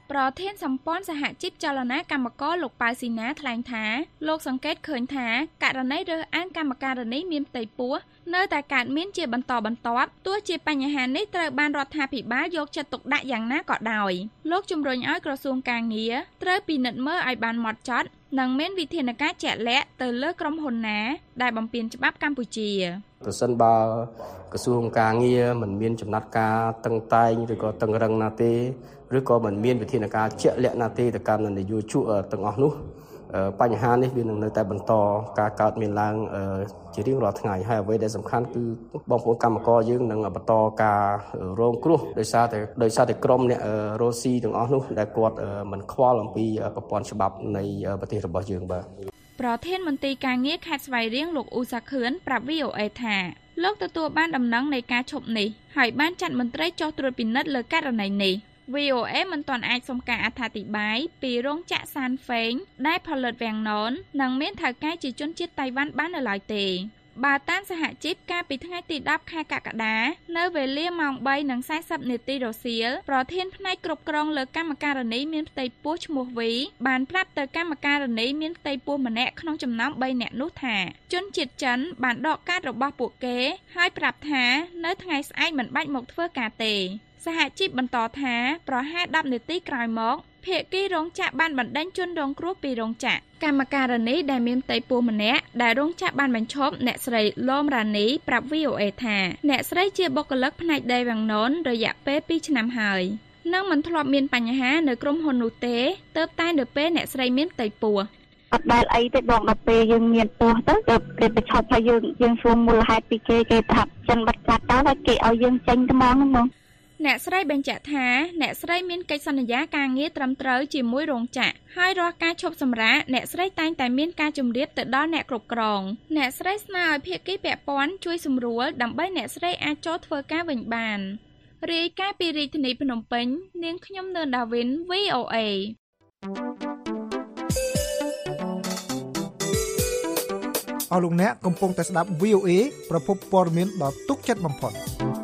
ប្រធានសម្ព័ន្ធសហជីពចលនាកម្មករលោកប៉ៅស៊ីណាថ្លែងថាលោកសង្កេតឃើញថាករណីរើសអើងកម្មការិនីមានផ្ទៃពោះនៅតែកើតមានជាបន្តបន្ទាប់ទោះជាបញ្ហានេះត្រូវបានរដ្ឋាភិបាលយកចិត្តទុកដាក់យ៉ាងណាក៏ដោយលោកជំរុញឲ្យក្រសួងកាងារត្រូវពិនិត្យមើលឲ្យបានហ្មត់ចត់និងមានវិធានការជាក់លាក់ទៅលើក្រុមហ៊ុនណាដែលបំពានច្បាប់កម្ពុជាប្រសិនបើក្រសួងកាងារមិនមានចំណាត់ការតឹងតែងឬក៏តឹងរឹងណាទេឬក៏មិនមានវិធានការជាក់លាក់ណាទេទៅកាន់នយោជកទាំងអស់នោះបញ្ហានេះវានឹងនៅតែបន្តការកើតមានឡើងជារៀងរាល់ថ្ងៃហើយអ្វីដែលសំខាន់គឺបងប្អូនកម្មករយើងនឹងបន្តការរងគ្រោះដោយសារតែក្រុមអ្នករ៉ូស៊ីទាំងអស់នោះដែលគាត់មិនខ្វល់អំពីប្រព័ន្ធច្បាប់នៃប្រទេសរបស់យើងបាទប្រធានមន្ត្រីការងារខេត្តស្វាយរៀងលោកអ៊ូសាខឿនប្រាប់ VOA ថាលោកទទួលបានដំណឹងនៃការឈប់នេះហើយបានចាត់មន្ត្រីចុះត្រួតពិនិត្យលើករណីនេះVOA មិនទាន់អាចសុំការអត្ថាធិប្បាយពីរោងចក្រសានហ្វេងដែលផលិតវាំងនននិងមានថៅកែជាជនជាតិតៃវ៉ាន់បាននៅឡើយទេបើតាមសហជីពកាលពីថ្ងៃទី10ខែកក្កដានៅវេលាម៉ោង 3:40 នាទីរសៀលប្រធានផ្នែកគ្រប់គ្រងលើកម្មការិនីមានផ្ទៃពោះឈ្មោះវីបានប្រាប់ទៅកម្មការិនីមានផ្ទៃពោះម្នាក់ក្នុងចំណោម3នាក់នោះថាជនជាតិចិនបានដកកាតរបស់ពួកគេហើយប្រាប់ថានៅថ្ងៃស្អែកមិនបាច់មកធ្វើការទេសហជីពបន្តថាប្រហែល10នាទីក្រោយមកភាគីរោងចក្របានបណ្ដេញជនរងគ្រោះពីរោងចក្រកម្មការិនីដែលមានផ្ទៃពោះម្នាក់ដែលរោងចក្របានបញ្ឈប់អ្នកស្រីឡូមរ៉ានីប្រាប់ VOA ថាអ្នកស្រីជាបុគ្គលិកផ្នែកដីវាំងននរយៈពេល2ឆ្នាំហើយនិងមិនធ្លាប់មានបញ្ហានៅក្រុមហ៊ុននោះទេទើបតែនៅពេលអ្នកស្រីមានផ្ទៃពោះអត់ដែលអីទេបងដល់ពេលយើងមានពោះទៅគេបញ្ឈប់ហើយយើងសួរមូលហេតុពីគេថាចិនបាត់កាត់ទៅហើយគេឲ្យយើងចេញថ្មហ្នឹងបងអ្នកស្រីបញ្ជាក់ថាអ្នកស្រីមានកិច្ចសន្យាការងារត្រឹមត្រូវជាមួយរោងចក្រហើយរាល់ការឈប់សម្រាកអ្នកស្រីតែងតែមានការជម្រាបទៅដល់អ្នកគ្រប់គ្រងអ្នកស្រីស្នើឲ្យភាគីពាក់ព័ន្ធជួយសម្រួលដើម្បីអ្នកស្រីអាចចូលធ្វើការវិញបានរាយការណ៍ពីរាជធានីភ្នំពេញនាងខ្ញុំនឿនដាវីន VOA អស់លោកអ្នកកំពុងតែស្ដាប់ VOA ប្រភពព័ត៌មានដ៏ទុកចិត្តបំផុត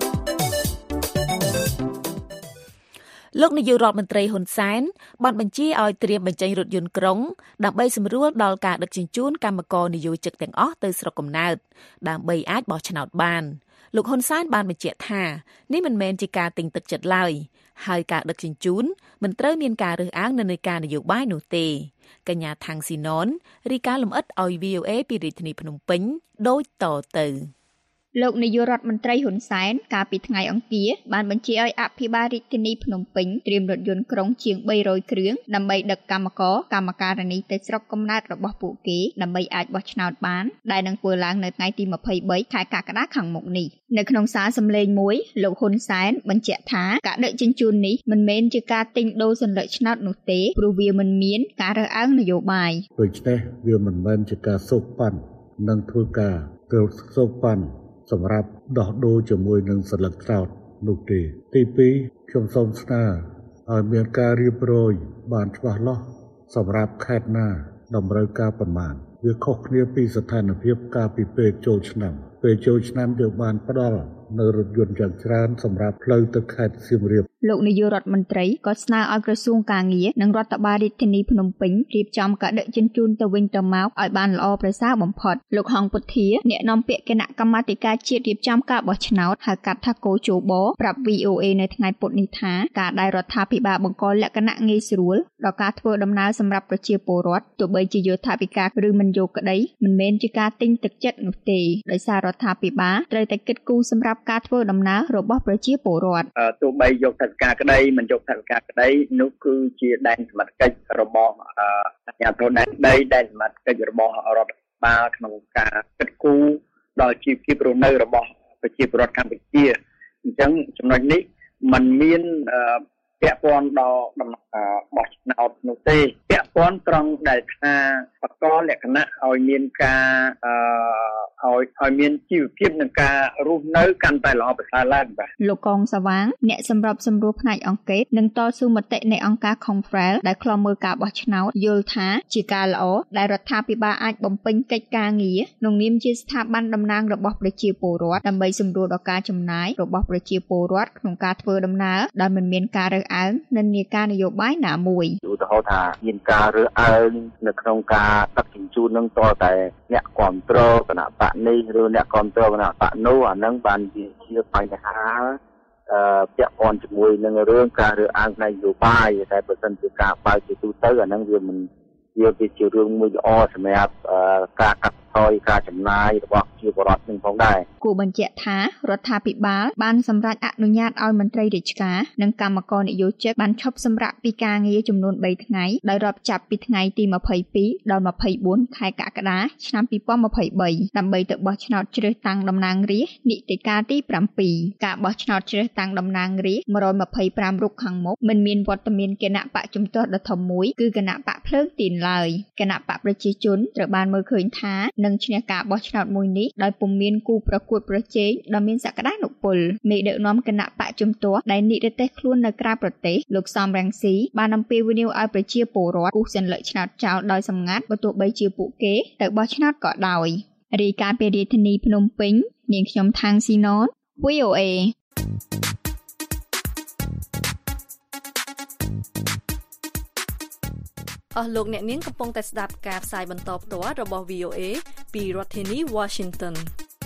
លោកនាយករដ្ឋមន្ត្រីហ៊ុនសែនបានបញ្ជាឲ្យត្រៀមបញ្ចេញរថយន្តក្រុងដើម្បីសម្រួលដល់ការដឹកជញ្ជូនកម្មករនិយោជិកទាំងអស់ទៅស្រុកកំណើតដើម្បីអាចបោះឆ្នោតបានលោកហ៊ុនសែនបានបញ្ជាក់ថានេះមិនមែនជាការទិញទឹកចិត្តឡើយហើយការដឹកជញ្ជូនមិនត្រូវមានការរើសអើងនៅនៃការនយោបាយនោះទេកញ្ញាថាំងស៊ីណនរីកាលំអិតឲ្យ VOA ពីរាជធានីភ្នំពេញដូចតទៅលោកនាយករដ្ឋមន្ត្រីហ៊ុនសែនកាលពីថ្ងៃអង្គារបានបញ្ជាឲ្យអភិបាលរាជធានីភ្នំពេញត្រៀមរថយន្តក្រុងជាង300គ្រឿងដើម្បីដឹកកម្មការិនីទៅស្រុកកំណើតរបស់ពួកគេដើម្បីអាចបោះឆ្នោតបានដែលនឹងធ្វើឡើងនៅថ្ងៃទី23ខែកក្កដាខាងមុខនេះនៅក្នុងសារសម្លេងមួយលោកហ៊ុនសែនបញ្ជាក់ថាការដឹកជញ្ជូននេះមិនមែនជាការទិញដូរសញ្ញាឆ្នោតនោះទេព្រោះវាមិនមានការរើសអើងនយោបាយដូច្នេះវាមិនមែនជាការសូកប៉ាន់និងធ្វើការត្រូវសូកប៉ាន់សម្រាប់ដោះដូរជាមួយនឹងសន្លឹកត្នោតនោះទេទី2ខ្ញុំសូមស្នើឲ្យមានការរៀបរយបានច្បាស់លាស់សម្រាប់ខេត្តណាតម្រូវការប៉ុន្មានវាខុសគ្នាពីស្ថានភាពកាលពីពេលចូលឆ្នាំយើងបានផ្ដល់នៅរថយន្តយ៉ាងច្រើនសម្រាប់ផ្លូវទៅខេត្តសៀមរាបលោកនាយករដ្ឋមន្ត្រីក៏ស្នើឲ្យក្រសួងកាងារនិងរដ្ឋបាលរាជធានីភ្នំពេញរៀបចំការដឹកជញ្ជូនទៅវិញទៅមកឲ្យបានល្អប្រសើរបំផុតលោកហងពុទ្ធាអ្នកនាំពាក្យគណៈកម្មាធិការជាតិរៀបចំការបោះឆ្នោតហៅកាត់ថាកោជបប្រាប់ VOA នៅថ្ងៃពុធនេះថាការដែលរដ្ឋាភិបាលបង្កលក្ខណៈងាយស្រួលដល់ការធ្វើដំណើរសម្រាប់ប្រជាពលរដ្ឋទោះបីជាយកថវិកាឬមិនយកក្តីមិនមែនជាការទិញទឹកចិត្តនោះទេដោយសាររដ្ឋាភិបាលត្រូវតែគិតគូរសម្រាប់ការធ្វើដំណើររបស់ប្រជាពលរដ្ឋទោះបីយកថវិកាក្តីមិនយកថវិកាក្តីនោះគឺជាដែនសមត្ថកិច្ចរបស់អាជ្ញាធរដែនសមត្ថកិច្ចរបស់រដ្ឋបាលក្នុងការគិតគូរដល់ជីវភាពរស់នៅរបស់ប្រជាពលរដ្ឋកម្ពុជាអញ្ចឹងចំណុចនេះมันមានពាក់ព័ន្ធដល់ដំណើរបោះឆ្នោតនោះទេពាក់ព័ន្ធត្រង់ដែលថាបកលក្ខណៈឲ្យមានការឲ្យមានជីវភាពនិងការរស់នៅកាន់តែល្អប្រសើរឡើងបាទលោកកងសវាងអ្នកសម្របសម្រួលផ្នែកអង្កេតនិងតស៊ូមតិនៃអង្គការ Confrel ដែលឃ្លាំមើលការបោះឆ្នោតយល់ថាជាការល្អដែលរដ្ឋាភិបាលអាចបំពេញកិច្ចការងារក្នុងនាមជាស្ថាប័នតំណាងរបស់ប្រជាពលរដ្ឋដើម្បីសម្រួលដល់ការចំណាយរបស់ប្រជាពលរដ្ឋក្នុងការធ្វើដំណើរដោយមិនមានការរើសអើងនិន្នាការនយោបាយណាមួយឧទាហរណ៍ថាមានការរើសអើងនៅក្នុងការដឹកជញ្ជូននឹងតតែអ្នកគ្រប់គ្រងគណៈបកនេះឬអ្នកគ្រប់គ្រងគណៈបកនោះអានឹងបានជាបញ្ហាពាក់ព័ន្ធជាមួយនឹងរឿងការរើសអើងផ្នែកនយោបាយតែបើសិនជាការបើកជាទូទៅអានឹងវាមិនវាជារឿងមួយល្អសម្រាប់ការកាត់បន្ថយការចំណាយរបស់ប្រជាពលរដ្ឋនឹងផងដែរគួរបញ្ជាក់ថារដ្ឋាភិបាលបានសម្រេចអនុញ្ញាតឲ្យមន្ត្រីរាជការនិងកម្មករនិយោជិតបានឈប់សម្រាកពីការងារចំនួន3ថ្ងៃដោយរាប់ចាប់ពីថ្ងៃទី22ដល់24ខែកក្កដាឆ្នាំ2023ដើម្បីទៅបោះឆ្នោតជ្រើសតាំងតំណាងរាស្ត្រនីតិកាលទី7ការបោះឆ្នោតជ្រើសតាំងតំណាងរាស្ត្រ125រូបខាងមុខមិនមានវត្តមានគណៈបកជំទាស់ដ៏ធំមួយគឺគណៈបកភ្លើងទីនឡើយគណៈបកប្រជាជនត្រូវបានមើលឃើញថានឹងឈ្នះការបោះឆ្នោតមួយនេះដោយពុំមានគូប្រកួតប្រជែងដ៏មានសក្តានុពលមេដឹកនាំគណៈបកជំទាស់ដែលនិរទេសខ្លួននៅក្រៅប្រទេសលោកសំរងស៊ីបានអំពាវនាវឲ្យប្រជាពលរដ្ឋគូសសញ្ញលិកឆ្នោតចោលដោយសម្ងាត់បើទោះបីជាពួកគេទៅបោះឆ្នោតក៏ដោយរាយការណ៍ពីរាជធានីភ្នំពេញនាងខ្ញុំថាងស៊ីណន VOA អស់លោកអ្នកនាងកំពុងតែស្ដាប់ការផ្សាយបន្តផ្ទាល់របស់ VOA ពីរដ្ឋធានី Washington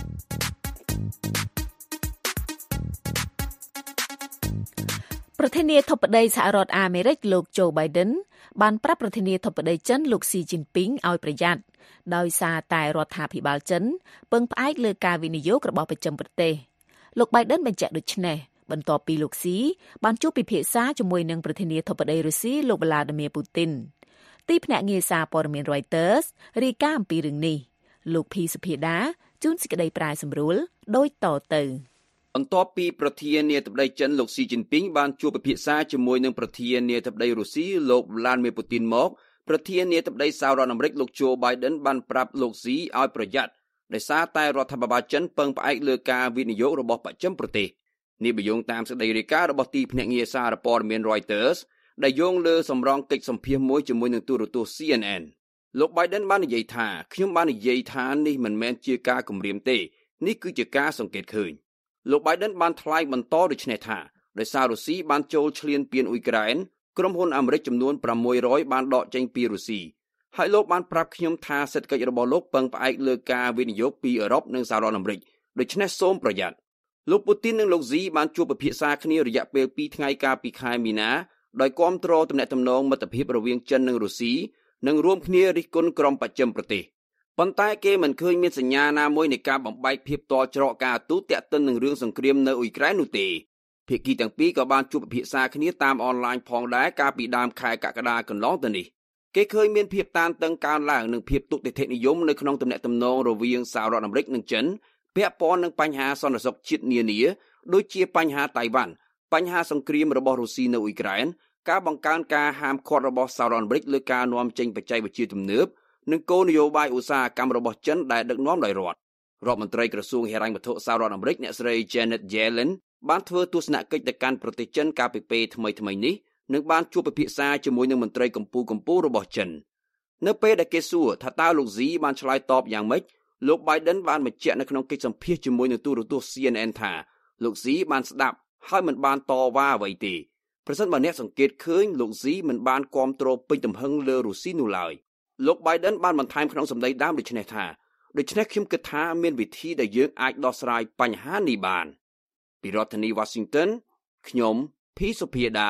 ប្រធានាធិបតីសហរដ្ឋអាមេរិកលោក Joe Biden បានប្រាប់ប្រធានាធិបតីចិនលោក Xi Jinping ឲ្យប្រយ័ត្នដោយសារតែរដ្ឋាភិបាលចិនពឹងផ្អែកលើការវិនិយោគរបស់ប្រចាំប្រទេសលោក Biden បញ្ជាក់ដូចនេះបន្ទាប់ពីលោក Xi បានជួបពិភាក្សាជាមួយនឹងប្រធានាធិបតីរុស្ស៊ីលោក Vladimir Putinទីភ្នាក់ងារសារព័ត៌មាន Reuters រាយការណ៍អំពីរឿងនេះលោកភីសុភាដាជួនសេចក្តីប្រាយសម្រួលដូចតទៅបន្ទាប់ពីប្រធានាធិបតីចិនលោក Xi Jinping បានជួបពិភាក្សាជាមួយនឹងប្រធានាធិបតីរុស្ស៊ីលោក Vladimir Putin មកប្រធានាធិបតីសហរដ្ឋអាមេរិកលោក Joe Biden បានប្រាប់លោក Xi ឲ្យប្រយ័ត្នដោយសារតែរដ្ឋាភិបាលចិនពឹងផ្អែកលើការវិនិយោគរបស់បច្ចឹមប្រទេសនេះបញ្យងតាមសេចក្តីរាយការណ៍របស់ទីភ្នាក់ងារសារព័ត៌មាន Reutersដែលយោងលើសម្រងកិច្ចសម្ភាសន៍មួយជាមួយនឹងទូរទស្សន៍ CNN លោក Biden បាននិយាយថាខ្ញុំបាននិយាយថានេះមិនមែនជាការគំរាមទេនេះគឺជាការសង្កេតឃើញលោក Biden បានថ្លែងបន្តដូចនេះថាដោយសាររុស្ស៊ីបានចូលឈ្លានពានអ៊ុយក្រែនក្រុមហ៊ុនអាមេរិកចំនួន600បានដកចេញពីរុស្ស៊ីហើយលោកបានប្រាប់ខ្ញុំថាសេដ្ឋកិច្ចរបស់លោកពឹងផ្អែកលើការវិនិយោគពីអឺរ៉ុបនិងសហរដ្ឋអាមេរិកដូច្នេះសូមប្រយ័ត្នលោកពូទីននិងលោក Xi បានជួបពិភាក្សាគ្នារយៈពេល2ថ្ងៃកាលពីខែមីនាដោយគាំទ្រទំនាក់ទំនងមិត្តភាពរវាងចិននិងរុស្ស៊ីនិងរួមគ្នារិះគន់ក្រុមបច្ចឹមប្រទេសប៉ុន្តែគេមិនឃើញមានសញ្ញាណាមួយនៃការបំបែកភាពតច្រកការទូតទាក់ទិននឹងរឿងសង្គ្រាមនៅអ៊ុយក្រែននោះទេភាគីទាំងពីរក៏បានជួបពិភាក្សាគ្នាតាមអនឡាញផងដែរកាលពីដើមខែកក្កដាកន្លងទៅនេះគេឃើញមានភាពតានតឹងកើនឡើងនិងភាពទុតិធិនិយមនៅក្នុងទំនាក់ទំនងរវាងសហរដ្ឋអាមេរិកនិងចិនពាក់ព័ន្ធនឹងបញ្ហាសន្តិសុខជាតិនានាដូចជាបញ្ហាតៃវ៉ាន់បញ្ហាសង្គ្រាមរបស់រុស្ស៊ីនៅអ៊ុយក្រែនការបង្កើនការហាមឃាត់របស់សហរដ្ឋអាមេរិកលើការនាំចេញបច្ចេកវិទ្យាទំនើបនិងគោលនយោបាយឧស្សាហកម្មរបស់ចិនដែលដឹកនាំដោយរដ្ឋមន្ត្រីក្រសួងហិរញ្ញវត្ថុសហរដ្ឋអាមេរិកអ្នកស្រី Janet Yellen បានធ្វើទស្សនកិច្ចទៅកាន់ប្រទេសចិនកាលពីពេលថ្មីនេះនិងបានជួបពិភាក្សាជាមួយនឹងមន្ត្រីកម្ពុជារបស់ចិននៅពេលដែលគេសួរថាតើលោក Xi បានឆ្លើយតបយ៉ាងម៉េចលោក Biden បានបញ្ជាក់នៅក្នុងកិច្ចសម្ភាសន៍ជាមួយនឹងទូរទស្សន៍ CNN ថាលោក Xi បានស្ដាប់ហើយមិនបានតវ៉ាអ្វីទេប្រសិនបើអ្នកសង្កេតឃើញលោក Xi មិនបានគាំទ្រពេញទំហឹងលើរុស្ស៊ីនោះឡើយលោក Biden បានបន្ថែមក្នុងសម្ដីដើមដូចនេះថាដូច្នេះខ្ញុំគិតថាមានវិធីដែលយើងអាចដោះស្រាយបញ្ហានេះបានពីរដ្ឋធានី Washington ខ្ញុំភីសុភាដា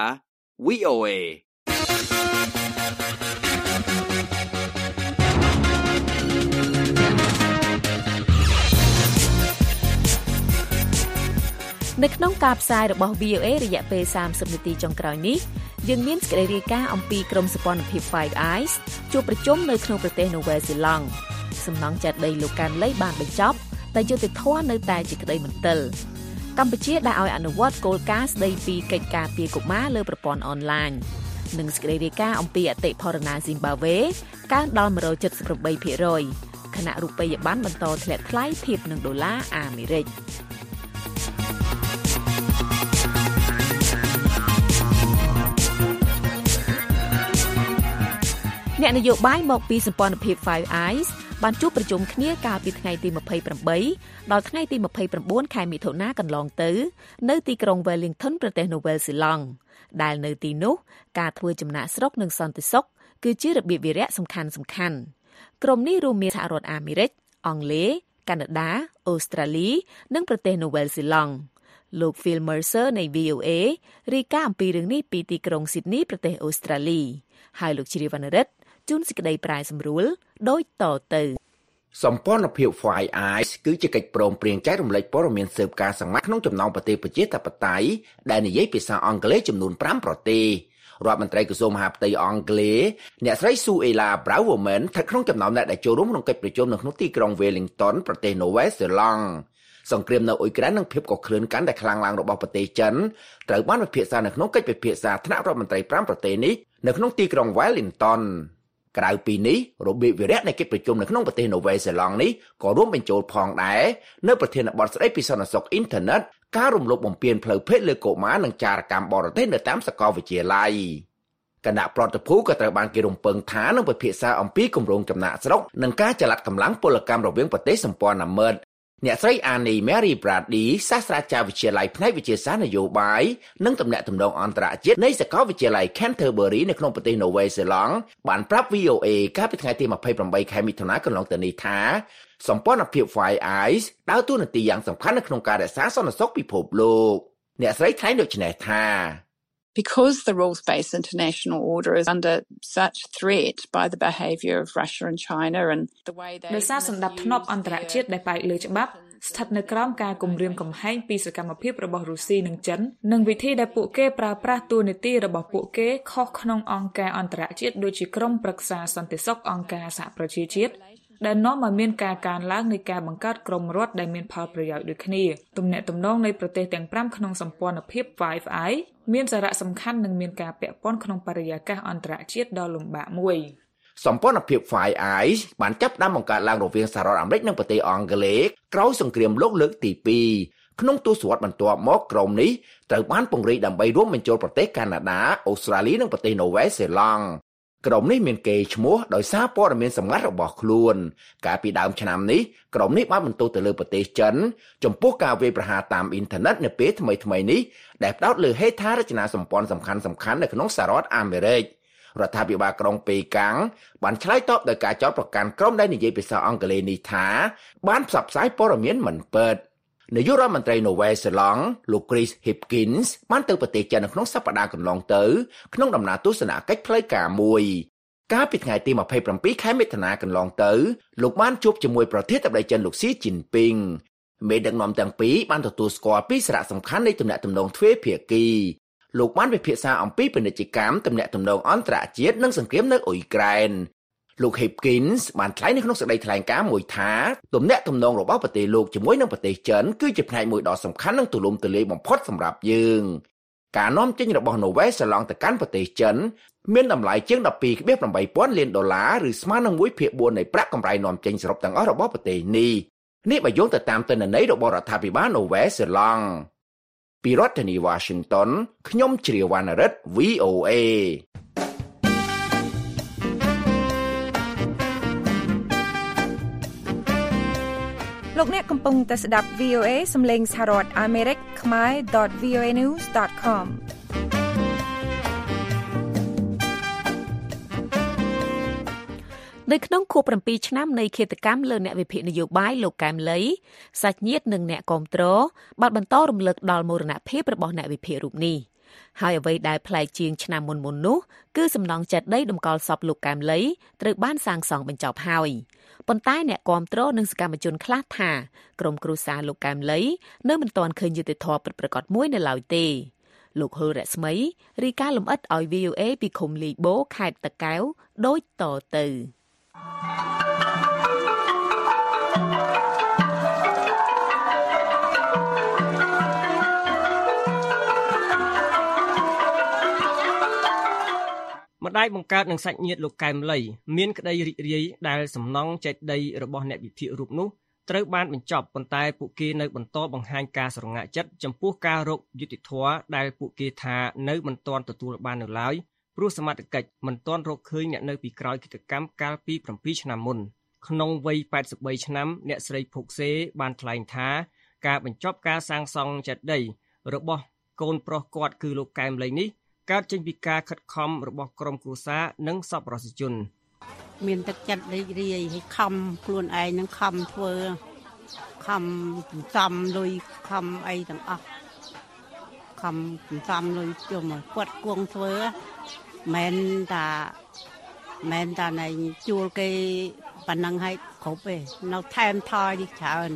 VOA នៅក្នុងការផ្សាយរបស់ VOA រយៈពេល30នាទីចុងក្រោយនេះយើងមានសេចក្តីរាយការណ៍អំពីក្រុមសម្ព័ន្ធភាព Five Eyes ជួបប្រជុំនៅក្នុងប្រទេសនូវែលសេឡង់សំណង់ចាត់ដីលោកកានលីបានបញ្ចប់តែយុត្តិធម៌នៅតែជាក្តីមន្ទិលកម្ពុជាđãឲ្យអនុវត្តគោលការណ៍ស្តីពីកិច្ចការពារកុមារលើប្រព័ន្ធអនឡាញនិងសេចក្តីរាយការណ៍អំពីអតិផរណាស៊ីមបាវេកើនដល់ 178% ខណៈរូបិយប័ណ្ណបន្តធ្លាក់ថ្លៃធៀបនឹងដុល្លារអាមេរិកអ្នកនយោបាយមកពីសម្ព័ន្ធភាព Five Eyes បានជួបប្រជុំគ្នាកាលពីថ្ងៃទី28ដល់ថ្ងៃទី29ខែមិថុនាកន្លងទៅនៅទីក្រុង Wellington ប្រទេសនូវែលសេឡង់ដែលនៅទីនោះការធ្វើចំណាកស្រុកនិងសន្តិសុខគឺជារបៀបវារៈសំខាន់ៗក្រុមនេះរួមមានសហរដ្ឋអាមេរិកអង់គ្លេសកាណាដាអូស្ត្រាលីនិងប្រទេសនូវែលសេឡង់លោក Phil Mercer នៃ VOA រាយការណ៍អំពីរឿងនេះពីទីក្រុង Sydney ប្រទេសអូស្ត្រាលីហើយលោកជ្រាវណ្ណរិទ្ធជួនសេចក្តីប្រាយសម្រួលដូចតទៅសម្ព័ន្ធភាព Five Eyes គឺជាកិច្ចព្រមព្រៀងចែករំលែកព័ត៌មានស៊ើបការណ៍សម្ងាត់ក្នុងចំណោមប្រទេសប្រជាធិបតេយ្យដែលនិយាយភាសាអង់គ្លេសចំនួន5ប្រទេសរដ្ឋមន្ត្រីក្រសួងមហាផ្ទៃអង់គ្លេសអ្នកស្រី Suella Braverman ស្ថិតក្នុងចំណោមអ្នកដែលចូលរួមក្នុងកិច្ចប្រជុំនៅក្នុងទីក្រុង Wellington ប្រទេសនូវែលសេឡង់សង្គ្រាមនៅអ៊ុយក្រែននិងភាពកក្រឿនកាន់តែខ្លាំងឡើងរបស់ប្រទេសចិនត្រូវបានពិភាក្សានៅក្នុងកិច្ចពិភាក្សាថ្នាក់រដ្ឋមន្ត្រី5ប្រទេសនេះនៅក្នុងទីក្រុង Wellington ក្រៅពីនេះរបៀបវារៈនៃកិច្ចប្រជុំនៅក្នុងប្រទេសនូវែលសេឡង់នេះក៏រួមបញ្ចូលផងដែរនៅប្រធានបទស្តីពីសន្តិសុខអ៊ីនធឺណិតការរំលោភបំពានផ្លូវភេទលើកុមារនិងចារកម្មបរទេសនៅតាមសាកលវិទ្យាល័យគណៈប្រតិភូក៏ត្រូវបានគេរំពឹងថានឹងពិភាក្សាអំពីគម្រោងចំណាកស្រុកនិងការចល័តកម្លាំងពលកម្មរវាងប្រទេសសម្ព័ន្ធមិត្តអ្នកស្រី Annie Mary Brady សាស្ត្រាចារ្យវិទ្យាល័យផ្នែកវិទ្យាសាស្ត្រនយោបាយនិងទំនាក់ទំនងអន្តរជាតិនៃសាកលវិទ្យាល័យ Canterbury នៅក្នុងប្រទេសនូវែលសេឡង់បានប្រាប់ VOA កាលពីថ្ងៃទី28ខែមិថុនាកន្លងទៅនេះថាសម្ព័ន្ធភាព Five Eyes ដើរតួនាទីយ៉ាងសំខាន់នៅក្នុងការរក្សាសន្តិសុខពិភពលោកអ្នកស្រីថ្លែងដូចនេះថា Because the rules-based international order is under such threat by the behaviour of Russia and China and the way they ដោយសារសម្ដាប់ធ្នាប់អន្តរជាតិដែលផ្អែកលើច្បាប់ស្ថិតនៅក្រោមការគំរាមកំហែងពីសកម្មភាពរបស់រុស្ស៊ីនិងចិននិងវិធីដែលពួកគេប្រើប្រាស់តួនាទីរបស់ពួកគេខុសក្នុងអង្គការអន្តរជាតិដូចជាក្រុមប្រឹក្សាសន្តិសុខអង្គការសហប្រជាជាតិដែលនាំឲ្យមានការកើនឡើងនៃការបង្កើតក្រុមរដ្ឋដែលមានផលប្រយោជន៍ដូចគ្នាទំនាក់ទំនងនៃប្រទេសទាំង5ក្នុងសម្ព័ន្ធភាព Five Eyes មានសារៈសំខាន់និងមានការពាក់ព័ន្ធក្នុងបរិយាកាសអន្តរជាតិដ៏លំបាកមួយសម្ព័ន្ធភាព Five Eyes បានចាប់ផ្ដើមបង្កើតឡើងរវាងសហរដ្ឋអាមេរិកនិងប្រទេសអង់គ្លេសក្រោយសង្គ្រាមលោកលើកទី2ក្នុងទសវត្សរ៍បន្ទាប់មកក្រុមនេះត្រូវបានពង្រីកដើម្បីរួមបញ្ចូលប្រទេសកាណាដាអូស្ត្រាលីនិងប្រទេសនូវែលសេឡង់ក្រុមនេះមានកេរ្តិ៍ឈ្មោះដោយសារព័ត៌មានសម្ងាត់របស់ខ្លួនកាលពីដើមឆ្នាំនេះក្រុមនេះបានបន្ទោសទៅលើប្រទេសចិនចំពោះការវាយប្រហារតាមអ៊ីនធឺណិតនៅពេលថ្មីៗនេះដែលផ្ដោតលើហេដ្ឋារចនាសម្ព័ន្ធសំខាន់ៗនៅក្នុងសហរដ្ឋអាមេរិករដ្ឋាភិបាលក្រុងប៉េកាំងបានឆ្លើយតបដោយការចោទប្រកាន់ក្រុមដែលនិយាយភាសាអង់គ្លេសនេះថាបានផ្សព្វផ្សាយព័ត៌មានមិនពិតនាយករដ្ឋមន្ត្រីនូវែលសេឡង់លោក Chris Hipkins បានទៅប្រទេសចិននៅក្នុងសប្តាហ៍កន្លងទៅក្នុងដំណើរទស្សនកិច្ចផ្លូវការមួយកាលពីថ្ងៃទី27ខែមិថុនាកន្លងទៅលោកបានជួបជាមួយប្រធានាធិបតីចិនលោកស៊ីជីនពីងមេដឹកនាំទាំងពីរបានទទួលស្គាល់ពីសារៈសំខាន់នៃទំនាក់ទំនងទ្វេភាគីលោកបានពិភាក្សាអំពីពាណិជ្ជកម្មទំនាក់ទំនងអន្តរជាតិនិងសង្គ្រាមនៅអ៊ុយក្រែនលោក Hipkins បានថ្លែងនៅក្នុងសេចក្តីថ្លែងការណ៍មួយថាទំនាក់ទំនងរបស់ប្រទេសលោកជាមួយនឹងប្រទេសចិនគឺជាផ្នែកមួយដ៏សំខាន់និងទូលំទូលាយបំផុតសម្រាប់យើងការនាំចេញរបស់នូវែលសេឡង់ទៅកាន់ប្រទេសចិនមានតម្លៃជាង $12.8 លានឬស្មើនឹង 1/4 នៃប្រាក់កម្រៃនាំចេញសរុបទាំងអស់របស់ប្រទេសនេះបើយោងទៅតាមទិន្នន័យរបស់រដ្ឋាភិបាលនូវែលសេឡង់ពីរដ្ឋធានី Washington ខ្ញុំជ្រាវណ្ណរិទ្ធ VOA លោកអ្នកកំពុងតែស្ដាប់ VOA សំឡេងសហរដ្ឋអាមេរិកខ្មែរ .voanews.com នៅក្នុងខួប7ឆ្នាំនៃឃាតកម្មលើអ្នកវិភាគនយោបាយលោកកែមលីសាច់ញាតិនិងអ្នកគាំទ្របានបន្តរំលឹកដល់មរណភាពរបស់អ្នកវិភាគរូបនេះហើយអ្វីដែលប្លែកជាងឆ្នាំមុននោះគឺសំណង់ចេតិយតម្កល់សពលោកកែមលីត្រូវបានសាងសង់បញ្ចប់ហើយប៉ុន្តែអ្នកគាំទ្រនិងសកម្មជនខ្លះថាក្រុមគ្រួសារលោកកែមលីនៅមិនទាន់ឃើញយុត្តិធម៌ពិតប្រាកដមួយនៅឡើយទេលោកហុលរស្មីរាយការណ៍លម្អិតឲ្យ VOA ពីឃុំលីបូខេត្តតាកែវដូចតទៅម្ដាយបង្កើតនឹងសាច់ញាតិលោកកែមលីមានក្តីរីករាយដែលសំណង់ចេតិយរបស់អ្នកវិភាគរូបនោះត្រូវបានបញ្ចប់ប៉ុន្តែពួកគេនៅបន្តបង្ហាញការស្រងាក់ចិត្តចំពោះការរកយុត្តិធម៌ដែលពួកគេថានៅមិនទាន់ទទួលបាននៅឡើយព្រោះសមត្ថកិច្ចមិនទាន់រកឃើញអ្នកនៅពីក្រោយគិតកម្មកាលពី7ឆ្នាំមុនក្នុងវ័យ83ឆ្នាំអ្នកស្រីភុកសេបានថ្លែងថាការបញ្ចប់ការសាងសង់ចេតិយរបស់កូនប្រុសគាត់គឺលោកកែមលីនេះកើតចេញពីការខិតខំរបស់ក្រុមគ្រួសារនិងសប្បុរសជនមានទឹកចិត្តរីករាយឲ្យខំខ្លួនឯងនឹងខំធ្វើខំសំលុយខំអីទាំងអស់ខំសំលុយជុំគាត់គួងធ្វើមិនតាណៃជួលគេប៉ណ្ណឹងឲ្យគ្រប់ទេនៅថែមថយនេះច្រើន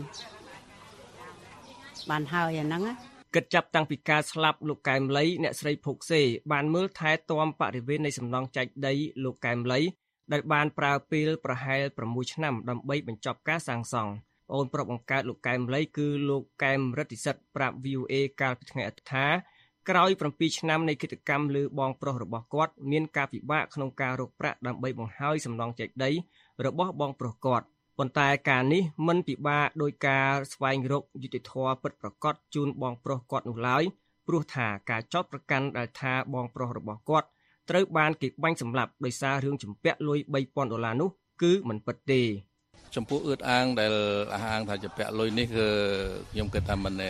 បានហើយអាហ្នឹងគិតចាប់តាំងពីការស្លាប់លោកកែមលីអ្នកស្រីភុកសេបានមើលថែទាំបរិវេណនៃសំណង់ចែកដីលោកកែមលីដែលបានប្រើពេលប្រហែល6ឆ្នាំដើម្បីបញ្ចប់ការសាងសង់ប្អូនប្រុសបង្កើតលោកកែមលីគឺលោកកែមរិទ្ធិសិទ្ធប្រាប់ VOA កាលពីថ្ងៃអាទិត្យថាក្រោយ7ឆ្នាំនៃកិច្ចកម្មលើបងប្រុសរបស់គាត់មានការពិបាកក្នុងការរកប្រាក់ដើម្បីបង្ហើយសំណង់ចែកដីរបស់បងប្រុសគាត់ប៉ុន្តែការនេះមិនពិបាកដោយការស្វែងរកយុត្តិធម៌ពិតប្រាកដជូនបងប្រុសគាត់នោះឡើយព្រោះថាការចោទប្រកាន់ដែលថាបងប្រុសរបស់គាត់ត្រូវបានគេបាញ់សម្លាប់ដោយសាររឿងជំពាក់លុយ$3,000នោះគឺមិនពិតទេចំពោះអឺតអាងដែលអះអាងថាជំពាក់លុយនេះគឺខ្ញុំគិតថាមិន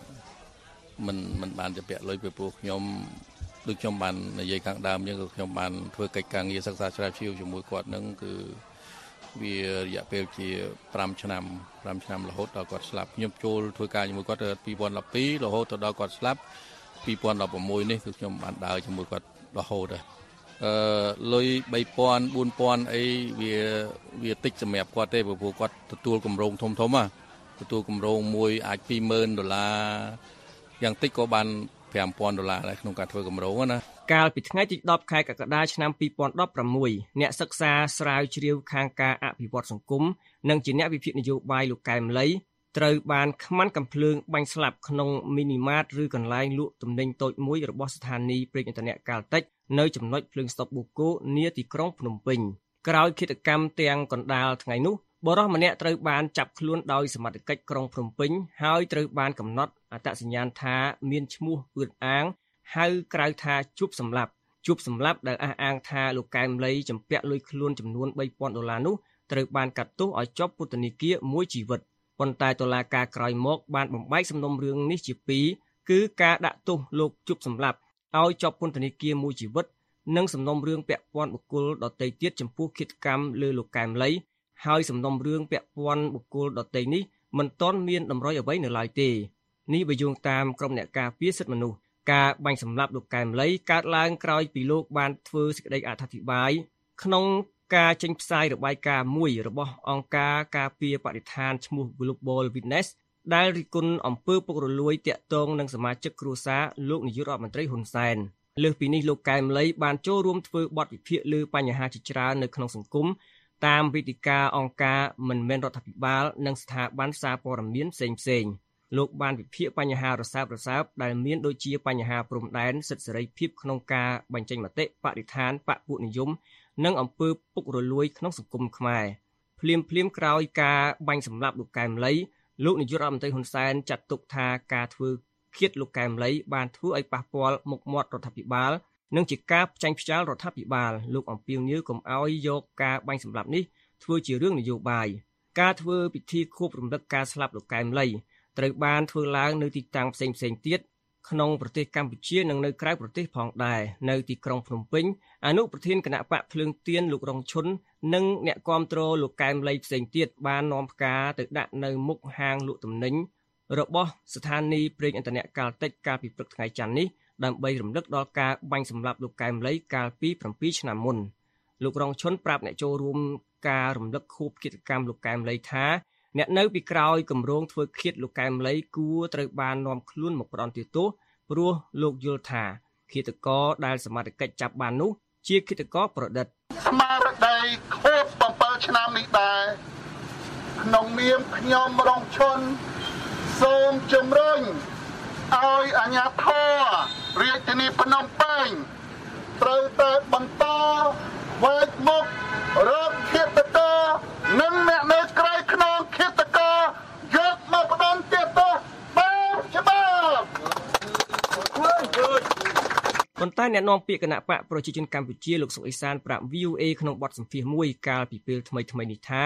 បានជំពាក់លុយពីព្រោះខ្ញុំដូចខ្ញុំបាននិយាយខាងដើមយើងក៏ខ្ញុំបានធ្វើកិច្ចការងារសិក្សាស្រាវជ្រាវជាមួយគាត់នឹងគឺវារយៈពេលជា5ឆ្នាំរហូតដល់គាត់ស្លាប់ខ្ញុំចូលធ្វើការជាមួយគាត់ពី2012រហូតដល់គាត់ស្លាប់2016នេះគឺខ្ញុំបានដើរជាមួយគាត់រហូតលុយ$3,000 $4,000អីវាតិចសម្រាប់គាត់ទេព្រោះគាត់ទទួលគម្រោងធំទទួលគម្រោងមួយអាច$20,000យ៉ាងតិចក៏បាន$5,000ដែរក្នុងការធ្វើគម្រោងណាកាលពីថ្ងៃទី10ខែកក្កដាឆ្នាំ2016អ្នកសិក្សាស្រាវជ្រាវខាងការអភិវឌ្ឍសង្គមនិងជាអ្នកវិភាគនយោបាយលោកកែមលីត្រូវបានខ្មាន់កាំភ្លើងបាញ់ស្លាប់ក្នុងមីនីម៉ាតឬកន្លែងលក់ទំនិញតូចមួយរបស់ស្ថានីយ៍ប្រេងឥន្ធនៈកាល់តិចនៅចំណុចភ្លើងស្តុបបូកូនាទីក្រុងភ្នំពេញក្រោយឃាតកម្មទាំងកណ្ដាលថ្ងៃនោះបរិសម្នាក់ត្រូវបានចាប់ខ្លួនដោយសមត្ថកិច្ចក្រុងភ្នំពេញហើយត្រូវបានកំណត់អត្តសញ្ញាណថាមានឈ្មោះអឿតអាងហៅក្រៅថាជួបសម្លាប់ដែលអះអាងថាលោកកែមលីជំពាក់លុយខ្លួនចំនួន$3,000នោះត្រូវបានកាត់ទោសឲ្យជាប់ពន្ធនាគារមួយជីវិតប៉ុន្តែតុលាការក្រោយមកបានបំបែកសំណុំរឿងនេះជាពីរគឺការដាក់ទោសលោកជួបសម្លាប់ឲ្យជាប់ពន្ធនាគារមួយជីវិតនិងសំណុំរឿងពាក់ព័ន្ធបុគ្គលដទៃទៀតចំពោះឃាតកម្មលើលោកកែមលីហើយសំណុំរឿងពាក់ព័ន្ធបុគ្គលដទៃនេះមិនទាន់មានតម្រុយអ្វីនៅឡើយទេនេះបើយោងតាមក្រុមអ្នកការពារសិទ្ធិមនុស្សការបាញ់សម្លាប់លោកកែមលីកើតឡើងក្រោយពីលោកបានធ្វើសេចក្តីអធិប្បាយក្នុងការចេញផ្សាយរបាយការណ៍មួយរបស់អង្គការការពារបរិស្ថានឈ្មោះ Global Witness ដែលរិះគន់អំពើពុករលួយទាក់ទងនឹងសមាជិកគ្រួសារលោកនាយករដ្ឋមន្ត្រីហ៊ុនសែនលើសពីនេះលោកកែមលីបានចូលរួមធ្វើបទវិភាគលើបញ្ហាជាច្រើននៅក្នុងសង្គមតាមវេទិកាអង្គការមិនមែនរដ្ឋាភិបាលនិងស្ថាប័នសារព័ត៌មានផ្សេងៗលោកបានវិភាគបញ្ហារសើបដែលមានដូចជាបញ្ហាព្រំដែនសិទ្ធិសេរីភាពក្នុងការបញ្ចេញមតិបរិស្ថានបកពួកនិយមនិងអំពើពុករលួយក្នុងសង្គមខ្មែរភ្លាមក្រោយការបាញ់សម្លាប់លោកកែមលីលោកនាយករដ្ឋមន្ត្រីហ៊ុនសែនចាត់ទុកថាការធ្វើឃាតលោកកែមលីបានធ្វើឲ្យប៉ះពាល់មុខមាត់រដ្ឋាភិបាលនិងជាការផ្ចាញ់ផ្ចាលរដ្ឋាភិបាលលោកអំពាវនាវកុំឲ្យយកការបាញ់សម្លាប់នេះធ្វើជារឿងនយោបាយការធ្វើពិធីខួបរំលឹកការស្លាប់លោកកែមលីត្រូវបានធ្វើឡើងនៅទីតាំងផ្សេងទៀតក្នុងប្រទេសកម្ពុជានិងនៅក្រៅប្រទេសផងដែរនៅទីក្រុងភ្នំពេញអនុប្រធានគណៈបកភ្លើងទៀនលោករងឈុននិងអ្នកគាំទ្រលោកកែមលីផ្សេងទៀតបាននាំផ្កាទៅដាក់នៅមុខហាងលក់ទំនិញរបស់ស្ថានីយ៍ប្រេងឥន្ធនៈកាល់តិចកាលពីព្រឹកថ្ងៃច័ន្ទនេះដើម្បីរំលឹកដល់ការបាញ់សម្លាប់លោកកែមលីកាលពី7ឆ្នាំមុនលោករងឈុនប្រាប់អ្នកចូលរួមការរំលឹកខួបឃាតកម្មលោកកែមលីថាអ្នកនៅពីក្រោយគម្រោងធ្វើឃាតលោកកែមលីគួរត្រូវបាននាំខ្លួនមកផ្ដន្ទាទោសព្រោះលោកយល់ថាឃាតករដែលសមត្ថកិច្ចចាប់បាននោះជាឃាតករប្រឌិតស្មារតីខួប7ឆ្នាំនេះដែរក្នុងនាមខ្ញុំរងឈុនសូមជំរុញឲ្យអាជ្ញាធររាជធានីភ្នំពេញត្រូវតែបន្តវេកមុខរកឃាតករនិងអ្នកនៅក្រៅខ្នងឃាតករយកមកផ្ដន្ទាទោសតាមច្បាប់ប៉ុន្តែអ្នកនាំពាក្យគណៈបកប្រជាជនកម្ពុជាលោកសុកអេសានប្រាប់ VOA ក្នុងបទសម្ភាសន៍មួយកាលពីពេលថ្មីនេះថា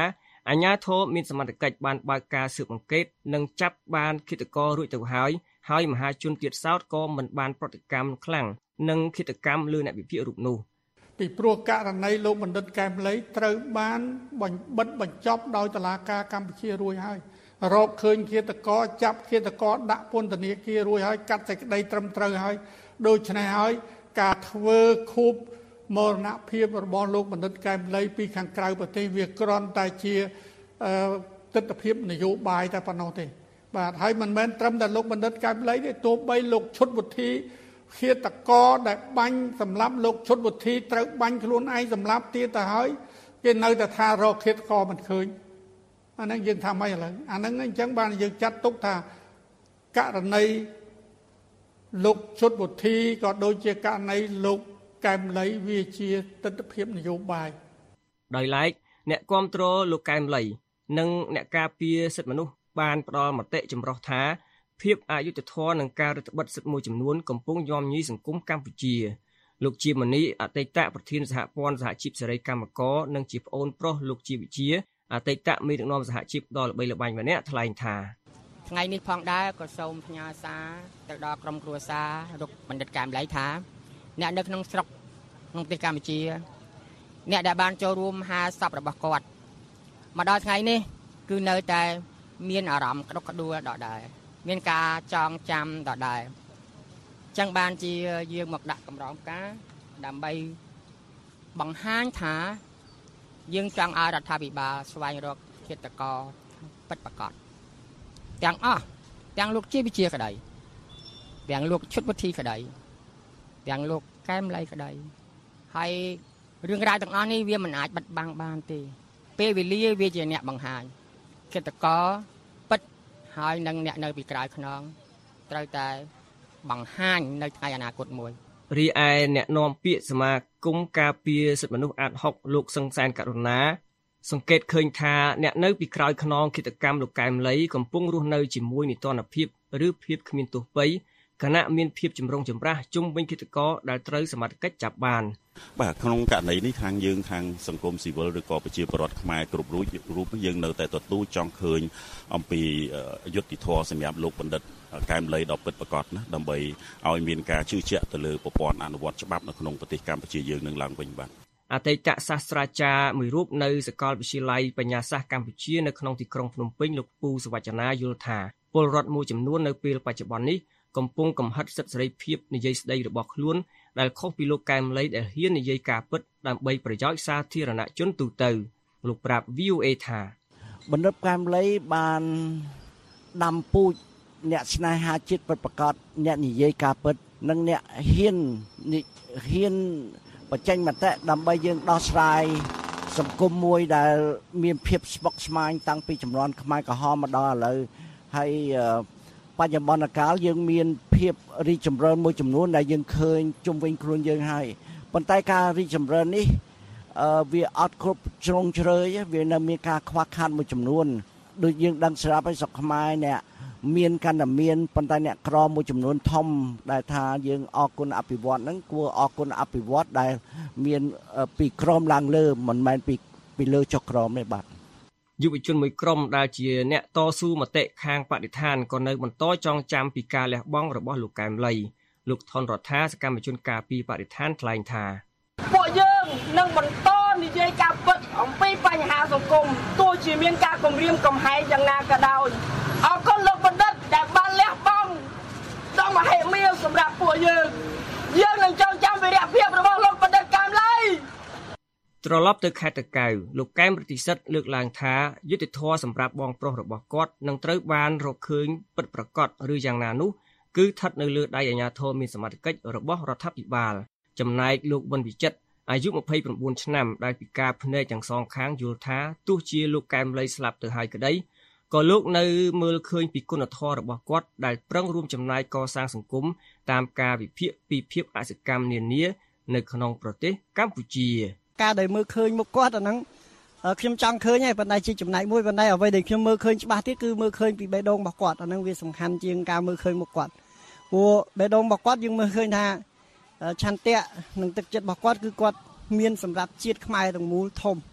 អាជ្ញាធរមានសមត្ថកិច្ចបានបើកការស៊ើបអង្កេតនិងចាប់បានឃាតកររួចទៅហើយមហាជនទៀតសោតក៏មិនបានប្រតិកម្មខ្លាំងនឹងឃាតកម្មលើអ្នកវិភាគរូបនោះពីព្រោះករណីលោកបណ្ឌិតកែមលីត្រូវបានបញ្ចប់ដោយតុលាការកម្ពុជារួចហើយរកឃើញឃាតករចាប់ឃាតករដាក់ពន្ធនាគាររួចហើយកាត់សេចក្តីត្រឹមត្រូវហើយដូច្នេះហើយការធ្វើខូបមរណភាពរបស់លោកបណ្ឌិតកែមលីពីខាងក្រៅប្រទេសវាគ្រាន់តែជាទស្សនវិជ្ជានយោបាយតែប៉ុណ្ណោះទេបាទហើយមិនមែនត្រឹមតែលោកបណ្ឌិតកែមលីទេទោះបីលោកឈុតវុធីឃាតករដែលបាញ់សម្លាប់លោកឈុតវុធីត្រូវបាញ់ខ្លួនឯងសម្លាប់ទៀតទៅហើយគេនៅតែថារកឃាតករមិនឃើញអាហ្នឹងយើងថាម៉េចឥឡូវអាហ្នឹងអញ្ចឹងបានយើងចាត់ទុកថាករណីលោកឈុតវុធីក៏ដូចជាករណីលោកកែមលីវាជាទស្សនវិជ្ជានយោបាយដោយឡែកអ្នកគាំទ្រលោកកែមលីនិងអ្នកការពារសិទ្ធិមនុស្សបានផ្ដល់មតិចម្រុះថាភាពអយុត្តិធម៌នឹងការរឹតបន្តឹងសិទ្ធិមួយចំនួនកំពុងញោមញីសង្គមកម្ពុជាលោកជាមនីអតីតប្រធានសហព័ន្ធសហជីពសេរីកម្មករនិងជាប្អូនប្រុសលោកជាវិជាអតីតមេដឹកនាំសហជីពដ៏ល្បីល្បាញម្នាក់ថ្លែងថាថ្ងៃនេះផងដែរក៏សូមផ្ញើសារទៅដល់ក្រុមគ្រួសារលោកបណ្ឌិតកែមលីថាអ្នកនៅក្នុងស្រុកក្នុងប្រទេសកម្ពុជាអ្នកដែលបានចូលរួមហាសពរបស់គាត់មកដល់ថ្ងៃនេះគឺនៅតែមានអារម្មណ៍ក្តុកក្តួលដដែលមានការចងចាំដដែលចឹងបានជាយើងមកដាក់កម្រងការដើម្បីបង្ហាញថាយើងចង់ឲ្យរដ្ឋាភិបាលស្វែងរកឃាតករពិតប្រាកដទាំងអស់ទាំងលោកជាវិជាក្តីទាំងលោកឈុតវុធីក្តីទាំងលោកកែមលីក្តីហើយរឿងរ៉ាវទាំងអស់នេះវាមិនអាចបិទបាំងបានទេពេលវេលាវាជាអ្នកបង្ហាញឃាតករពិតហើយនឹងអ្នកនៅពីក្រោយខ្នងត្រូវតែបង្ហាញនៅថ្ងៃអនាគតមួយរីឯអ្នកនាំពាក្យសមាគមការពារសិទ្ធិមនុស្សអាត6លោកសង្សានករុណាសង្កេតឃើញថាអ្នកនៅពីក្រោយខ្នងឃាតកម្មលោកកែមលីកំពុងរស់នៅជាមួយនីតិរដ្ឋភាពឬភាពគ្មានទោសពៃគណៈមានភាពចម្រុងចម្រាស់ជុំវិញឃាតករដែលត្រូវសមត្ថកិច្ចចាប់បានបាទក្នុងករណីនេះខាងយើងខាងសង្គមស៊ីវិលឬក៏ប្រជាពលរដ្ឋខ្មែរគ្រប់រូបយើងនៅតែទទូចចង់ឃើញអំពីយុត្តិធម៌សម្រាប់លោកបណ្ឌិតកែមលីដ៏ពិតប្រាកដណាដើម្បីឲ្យមានការជឿជាក់ទៅលើប្រព័ន្ធអនុវត្តច្បាប់នៅក្នុងប្រទេសកម្ពុជាយើងនឹងឡើងវិញបាទអតីតសាស្ត្រាចារ្យមួយរូបនៅសាកលវិទ្យាល័យបញ្ញាសាស្ត្រកម្ពុជានៅក្នុងទីក្រុងភ្នំពេញលោកពូសវចនាយល់ថាពលរដ្ឋមួយចំនួននៅពេលបច្ចុប្បន្ននេះកំពុងកំហិតសិទ្ធិសេរីភាពនិយាយស្ដីរបស់ខ្លួនដែលខុសពីលោកកែមលីដែលហ៊ាននិយាយការពិតដើម្បីប្រយោជន៍សាធារណជនទូទៅលោកប្រាប់ VOA ថាបណ្ឌិតកែមលីបានដាំពូជអ្នកស្នេហាជាតិពិតប្រាកដអ្នកនិយាយការពិតនិងអ្នកហ៊ានបញ្ចេញមតិដើម្បីយើងដោះស្រាយសង្គមមួយដែលមានភាពស្មុគស្មាញតាំងពីជំនាន់ខ្មែរក្រហមមកដល់ឥឡូវហើយបច្ចុប្បន្នកាលយើងមានភាពរីកចម្រើនមួយចំនួនដែលយើងឃើញជុំវិញខ្លួនយើងហើយប៉ុន្តែការរីកចម្រើននេះវាអត់គ្រប់ជ្រុងជ្រោយវានៅមានការខ្វះខាតមួយចំនួនដូចយើងដឹងស្រាប់ហើយស្រុកខ្មែរអ្នកមានកាន់តែមានប៉ុន្តែអ្នកក្រមួយចំនួនធំដែលថាយើងអរគុណអភិវឌ្ឍហ្នឹងគួរអរគុណអភិវឌ្ឍដែលមានពីក្រមឡើងលើមិនមែនពីលើចុះក្រមទេបាទយុវជនមួយក្រុមដែលជាអ្នកតស៊ូមតិខាងបរិស្ថានក៏នៅបន្តចងចាំពីការលះបង់របស់លោកកែមលីលោកថនរដ្ឋាសកម្មជនការពីបរិស្ថានថ្លែងថាពួកយើងនឹងបន្តនិយាយការពិតអំពីបញ្ហាសង្គមទោះជាមានការគំរាមកំហែងយ៉ាងណាក៏ដោយអរគុណលោកបណ្ឌិតដែលបានលះបង់ដ៏មហិមាសម្រាប់ពួកយើងនឹងចងចាំវីរភាពរបស់លោកបណ្ឌិតកែមលីត្រឡប់ទៅខេត្តតាកែវលោកកែមប្រតិសិទ្ធលើកឡើងថាយុត្តិធម៌សម្រាប់បងប្រុសរបស់គាត់នឹងត្រូវបានរកឃើញពិតប្រាកដឬយ៉ាងណានោះគឺស្ថិតនៅលើដៃអាជ្ញាធរមានសមត្ថកិច្ចរបស់រដ្ឋាភិបាលចំណែកលោកវុនវិចិត្រអាយុ29ឆ្នាំដែលពិការភ្នែកទាំងសងខាងយល់ថាទោះជាលោកកែមលីស្លាប់ទៅហើយក្តីក៏លោកនៅមើលឃើញពីគុណធម៌របស់គាត់ដែលប្រឹងរួមចំណាយកសាងសង្គមតាមការវិភាគពីភាពអសកម្មនានានៅក្នុងប្រទេសកម្ពុជាការដែលមើលឃើញមុខគាត់អាហ្នឹងខ្ញុំចង់ឃើញហើយប៉ុន្តែជាចំណែកមួយប៉ុន្តែអ្វីដែលខ្ញុំមើលឃើញច្បាស់ទៀតគឺមើលឃើញពីបេះដូងរបស់គាត់អាហ្នឹងវាសំខាន់ជាងការមើលឃើញមុខគាត់ព្រោះបេះដូងរបស់គាត់យើងមើលឃើញថាឆន្ទៈនិងទឹកចិត្តរបស់គាត់គឺគាត់មានសម្រាប់ជាតិខ្មែរទាំងមូលធំ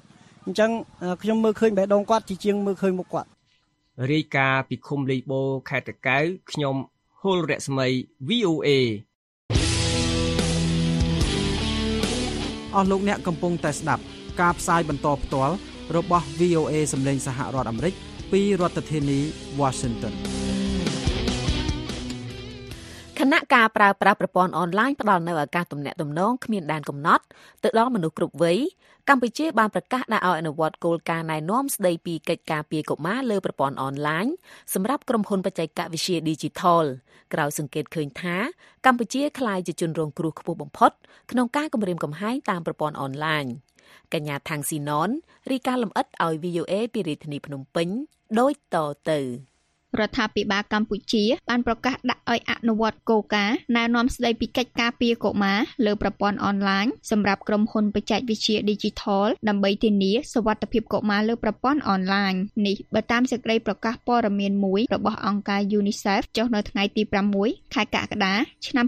អញ្ចឹងខ្ញុំមើលឃើញបេះដូងគាត់ជាជាងមើលឃើញមុខគាត់រាយការណ៍ពីឃុំលីបូខេត្តតាកែវខ្ញុំហុលរស្មី VOA អស់លោកអ្នកកំពុងតែស្ដាប់ការផ្សាយបន្តផ្ទាល់របស់ VOA សម្លេងសហរដ្ឋអាមេរិកពីរដ្ឋធានី Washington គណៈការប្រើប្រាស់ប្រព័ន្ធអនឡាញផ្ដល់នូវឱកាសទំនាក់ទំនងគ្មានដែនកំណត់ទៅដល់មនុស្សគ្រប់វ័យកម្ពុជាបានប្រកាសដាក់ឲ្យអនុវត្តគោលការណ៍ណែនាំស្ដីពីកិច្ចការពារកុមារលើប្រព័ន្ធអនឡាញសម្រាប់ក្រុមហ៊ុនបច្ចេកវិទ្យា Digital ក្រោយសង្កេតឃើញថាកម្ពុជាក្លាយជាជនរងគ្រោះខ្ពស់បំផុតក្នុងការគំរាមកំហែងតាមប្រព័ន្ធអនឡាញកញ្ញាថាំងស៊ីណនរាយការណ៍លម្អិតឲ្យ VOA ពីរាជធានីភ្នំពេញដូចតទៅរដ្ឋាភិបាលកម្ពុជាបានប្រកាសដាក់ឲ្យអនុវត្តគោលការណ៍ណែនាំស្ដីពីកិច្ចការពារកុមារលើប្រព័ន្ធអនឡាញសម្រាប់ក្រុមហ៊ុនបច្ចេកវិទ្យា Digital ដើម្បីធានាសុវត្ថិភាពកុមារលើប្រព័ន្ធអនឡាញនេះបើតាមសេចក្តីប្រកាសព័ត៌មានមួយរបស់អង្គការ UNICEF ចុះនៅថ្ងៃទី6ខែកក្កដាឆ្នាំ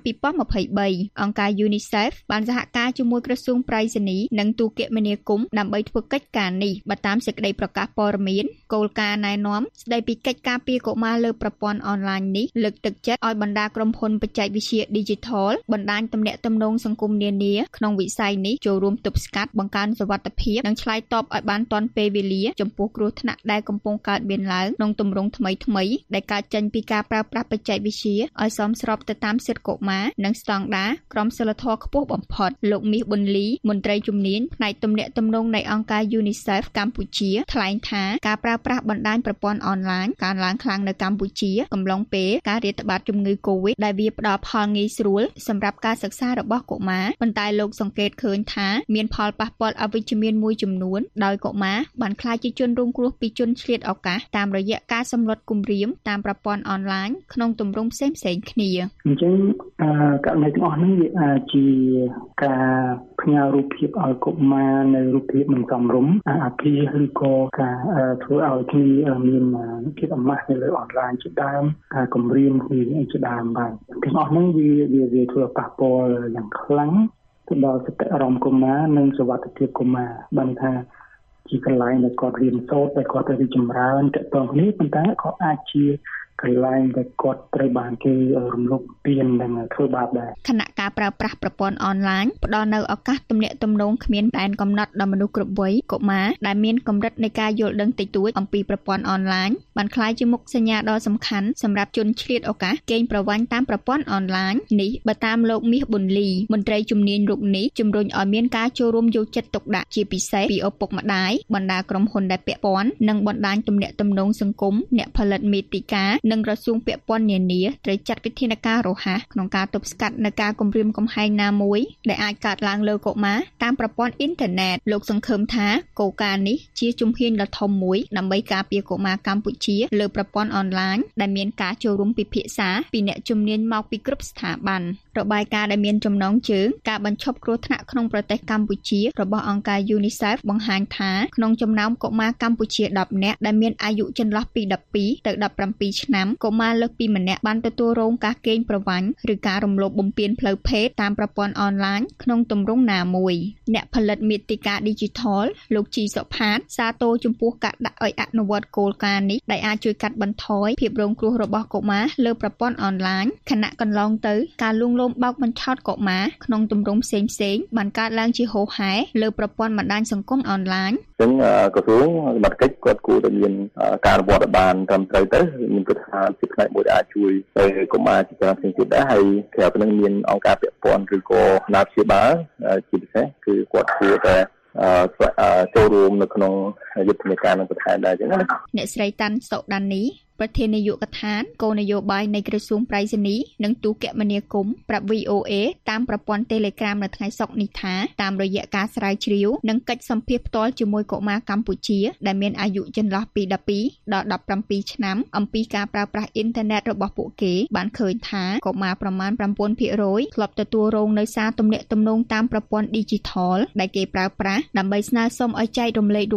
2023អង្គការ UNICEF បានសហការជាមួយក្រសួងប្រៃសណីនិងទូរគមនាគមន៍ដើម្បីធ្វើកិច្ចការនេះបើតាមសេចក្តីប្រកាសព័ត៌មានគោលការណ៍ណែនាំស្ដីពីកិច្ចការពារកុមារលើប្រព័ន្ធអនឡាញនេះលើកទឹកចិត្តឲ្យបណ្ដាក្រុមហ៊ុនបច្ចេកវិទ្យា Digital បណ្ដាញទំនាក់ទំនងសង្គមនានាក្នុងវិស័យនេះចូលរួមទប់ស្កាត់បង្កើនសុវត្ថិភាពនិងឆ្លើយតបឲ្យបានទាន់ពេលវេលាចំពោះគ្រោះថ្នាក់ដែលកំពុងកើតមានឡើងក្នុងទម្រង់ថ្មីៗដែលកើតចេញពីការប្រើប្រាស់បច្ចេកវិទ្យាឲ្យសមស្របទៅតាមសិទ្ធិកុមារនិងស្តង់ដារក្រមសីលធម៌ខ្ពស់បំផុតលោកមាសប៊ុនលីមន្ត្រីជំនាញផ្នែកទំនាក់ទំនងនៃអង្គការ UNICEF កម្ពុជាថ្លែងថាការប្រើប្រាស់បណ្ដាញប្រព័ន្ធអនឡាញកើនឡើងខ្លាំងនៅកម្ពុជាកំឡុងពេលការរាតត្បាតជំងឺ Covid ដែលវាផ្ដល់ផលងាយស្រួលសម្រាប់ការសិក្សារបស់កុមារប៉ុន្តែលោកសង្កេតឃើញថាមានផលប៉ះពាល់អវិជ្ជមានមួយចំនួនដោយកុមារបានក្លាយជាជនរងគ្រោះពីជនឆ្លៀតឱកាសតាមរយៈការសម្លុតគំរាមតាមប្រព័ន្ធអនឡាញក្នុងទម្រង់ផ្សេងៗគ្នាអញ្ចឹងករណីទាំងអស់នេះវាអាចជាការផ្ញើរូបភាពឲ្យកុមារនៅរូបភាពមិនសមរម្យអាភាសឬក៏ការធ្វើឲ្យគ្នាមានភាពអាម៉ាស់នៅលើអនឡាញជាដើមការគំរាមគ្នាជាដើមបាទទាំងអស់ហ្នឹងវាធ្វើប៉ះពាល់យ៉ាងខ្លាំងទៅដល់សតិអារម្មណ៍កុមារនិងសុវត្ថិភាពកុមារបានថាជាកន្លែងដែលគាត់រៀនសូត្រដែលគាត់ទៅរីកចម្រើនតទៅគ្នាប៉ុន្តែក៏អាចជាកន្លែងដែលគាត់ត្រូវបានគេរំលោភបំពាននិងធ្វើបាបដែរគណៈការប្រើប្រាស់ប្រព័ន្ធអនឡាញផ្ដល់នូវឱកាសទំនាក់ទំនងគ្មានដែនកំណត់ដល់មនុស្សគ្រប់វ័យកុមារដែលមានកម្រិតនៃការយល់ដឹងតិចតួចអំពីប្រព័ន្ធអនឡាញបានក្លាយជាមុខសញ្ញាដ៏សំខាន់សម្រាប់ជនឆ្លៀតឱកាសកេងប្រវ័ញ្ចតាមប្រព័ន្ធអនឡាញនេះបើតាមលោកមាសប៊ុនលីមន្ត្រីជំនាញរូបនេះជំរុញឲ្យមានការចូលរួមយកចិត្តទុកដាក់ជាពិសេសពីឪពុកម្ដាយបណ្ដាក្រុមហ៊ុនដែលពាក់ព័ន្ធនិងបណ្ដាញទំនាក់ទំនងសង្គមអ្នកផលិតមាតិកានិងក្រសួងពាក់ព័ន្ធនានាត្រូវចាត់វិធានការរហ័សក្នុងការទប់ស្កាត់នៅការគំរាមកំហែងណាមួយដែលអាចកើតឡើងលើកុមារតាមប្រព័ន្ធអ៊ីនធឺណិតលោកសង្ឃឹមថាគោលការណ៍នេះជាជំហានដ៏ធំមួយដើម្បីការពារកុមារកម្ពុជាលើប្រព័ន្ធអនឡាញដែលមានការចូលរួមពិភាក្សាពីអ្នកជំនាញមកពីគ្រប់ស្ថាប័នរបាយការណ៍ដែលមានចំណងជើងការបញ្ឈប់គ្រោះថ្នាក់ក្នុងប្រទេសកម្ពុជារបស់អង្គការ UNICEF បង្ហាញថាក្នុងចំណោមកុមារកម្ពុជា10នាក់ដែលមានអាយុចន្លោះពី12ទៅ17ឆ្នាំកុមារលើសពីម្នាក់បានទទួលរងការកេងប្រវ័ញ្ចឬការរំលោភបំពានផ្លូវភេទតាមប្រព័ន្ធអនឡាញក្នុងទម្រង់ណាមួយអ្នកផលិតមាតិកា Digital លោកជីសុផាតសាទរចំពោះការដាក់ឲ្យអនុវត្តគោលការណ៍នេះដែលអាចជួយកាត់បន្ថយភាពរងគ្រោះរបស់កុមារលើប្រព័ន្ធអនឡាញខណៈកន្លងទៅការលួងលោមបោកបញ្ឆោតកុមារក្នុងទម្រង់ផ្សេងៗបានកើតឡើងជាហូរហែលើប្រព័ន្ធបណ្ដាញសង្គមអនឡាញចឹងក្រសួងសមត្ថកិច្ចគាត់គួរតែមានការអនុវត្តឲ្យបានត្រឹមត្រូវទៅមានគិតថាជាផ្នែកមួយដែលអាចជួយទៅកុមារជាច្រើនផ្សេងទៀតដែរហើយក្រៅពីនេះមានអង្គការពាក់ព័ន្ធឬក៏គណៈព្យាបាលជាពិសេសគឺគាត់គួរតែចូលរួមនៅក្នុងយុទ្ធនាការនឹងបន្ថែមដែរចឹងណាអ្នកស្រីតាន់សុដានីប្រធាននាយកដ្ឋានគោលនយោបាយនៃក្រសួងប្រៃសណីនិងទូរគមនាគមន៍ប្រាប់ VOA តាមប្រព័ន្ធ Telegram នៅថ្ងៃសុក្រនេះថាតាមរយៈការស្រាវជ្រាវនិងកិច្ចសម្ភាសផ្ទាល់ជាមួយកុមារកម្ពុជាដែលមានអាយុចន្លោះពី12ដល់17ឆ្នាំអំពីការប្រើប្រាស់អ៊ីនធឺណិតរបស់ពួកគេបានឃើញថាកុមារប្រមាណ 9% ធ្លាប់ទទួលរងនៅសារទំនាក់ទំនងតាមប្រព័ន្ធ Digital ដែលគេប្រើប្រាស់ដើម្បីស្នើសុំឲ្យចែករំលែករូបភាពមិន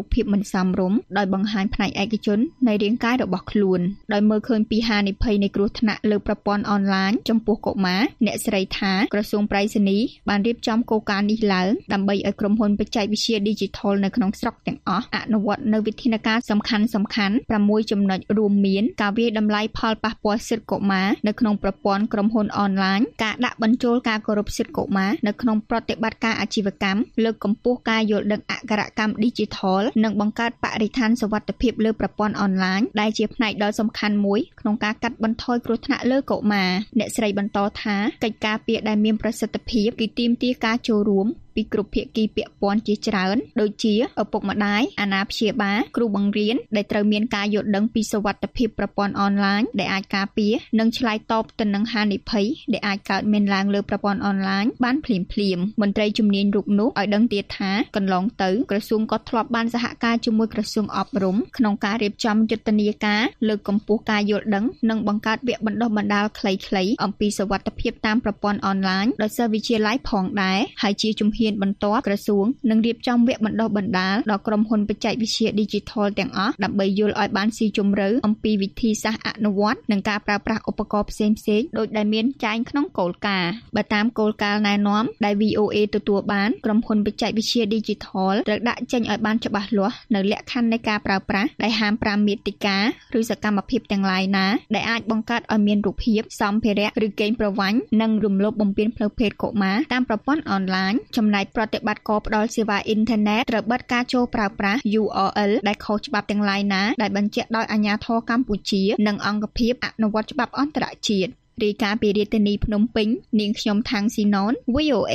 សមរម្យដោយបង្ហាញផ្នែកឯកជននៃរាងកាយរបស់ខ្លួនដោយមើលឃើញពីហានិភ័យនៃគ្រោះថ្នាក់លើប្រព័ន្ធអនឡាញចំពោះកុមារអ្នកស្រីថាក្រសួងប្រៃសណីបានរៀបចំគោលការណ៍នេះឡើងដើម្បីឲ្យក្រុមហ៊ុនបច្ចេកវិទ្យា Digital នៅក្នុងស្រុកទាំងអស់អនុវត្តនូវវិធានការសំខាន់ៗ6ចំណុចរួមមានការវាយតម្លៃផលប៉ះពាល់សិទ្ធិកុមារនៅក្នុងប្រព័ន្ធក្រុមហ៊ុនអនឡាញការដាក់បញ្ចូលការគោរពសិទ្ធិកុមារនៅក្នុងប្រតិបត្តិការអាជីវកម្មលើកកម្ពស់ការយល់ដឹងអក្ខរកម្ម Digital និងបង្កើតបរិស្ថានសុវត្ថិភាពលើប្រព័ន្ធអនឡាញដែលជាផ្នែកដ៏សំខាន់មួយក្នុងការកាត់បន្ថយគ្រោះថ្នាក់លើកុមារអ្នកស្រីបន្តថាកិច្ចការពារដែលមានប្រសិទ្ធភាពគឺទាមទារការចូលរួមពីគ្រប់ភាគីពាក់ព័ន្ធជាច្រើនដូចជាឪពុកម្ដាយអាណាព្យាបាលគ្រូបង្រៀនដែលត្រូវមានការយល់ដឹងពីសុវត្ថិភាពប្រព័ន្ធអនឡាញដែលអាចការពារនិងឆ្លើយតបទៅនឹងហានិភ័យដែលអាចកើតមានឡើងលើប្រព័ន្ធអនឡាញបានភ្លាមៗមន្ត្រីជំនាញរូបនោះឲ្យដឹងទៀតថាកន្លងទៅក្រសួងក៏ធ្លាប់បានសហការជាមួយក្រសួងអប់រំក្នុងការរៀបចំយុទ្ធនាការលើកកម្ពស់ការយល់ដឹងនិងបង្កើតវគ្គបណ្ដុះបណ្ដាលខ្លីៗអំពីសុវត្ថិភាពតាមប្រព័ន្ធអនឡាញដោយសិស្សវិទ្យាល័យផងដែរហើយជាជំហានបន្ទាប់ក្រសួងនឹងរៀបចំវគ្គបណ្ដុះបណ្ដាលដល់ក្រុមហ៊ុនបច្ចេកវិទ្យា Digital ទាំងអស់ដើម្បីយល់ឲ្យបានស៊ីជម្រៅអំពីវិធីសាស្ត្រអនុវត្តនិងការប្រើប្រាស់ឧបករណ៍ផ្សេងៗដូចដែលមានចែងក្នុងគោលការណ៍បើតាមគោលការណ៍ណែនាំដែល VOA ទទួលបានក្រុមហ៊ុនបច្ចេកវិទ្យា Digital ត្រូវដាក់ចេញឲ្យបានច្បាស់លាស់នៅលក្ខខណ្ឌនៃការប្រើប្រាស់ដែលហាម5មាតិកាឬសកម្មភាពទាំងឡាយណាដែលអាចបង្កើតឲ្យមានរូបភាពសម្ភារៈឬកេងប្រវ័ញ្ចនិងរំលោភបំពានផ្លូវភេទកុមារតាមប្រព័ន្ធអនឡាញចំណែកប្រតិបត្តិការផ្ដល់សេវាអ៊ីនធឺណិតត្រូវបិទការចូលប្រើប្រាស់ URL ដែលខុសច្បាប់ទាំងឡាយណាដែលបញ្ជាក់ដោយអាជ្ញាធរកម្ពុជានិងអង្គភាពអនុវត្តច្បាប់អន្តរជាតិរាយការណ៍ពីរាជធានីភ្នំពេញនាងខ្ញុំថាងស៊ីណុន VOA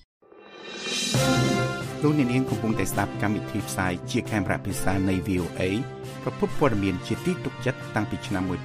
លោកអ្នកនាងកំពុងតែស្ដាប់កម្មវិធីផ្សាយជាខេមរៈភាសានៃ VOA ប្រភពព័ត៌មានជាទីទុកចិត្តតាំងពីឆ្នាំ1955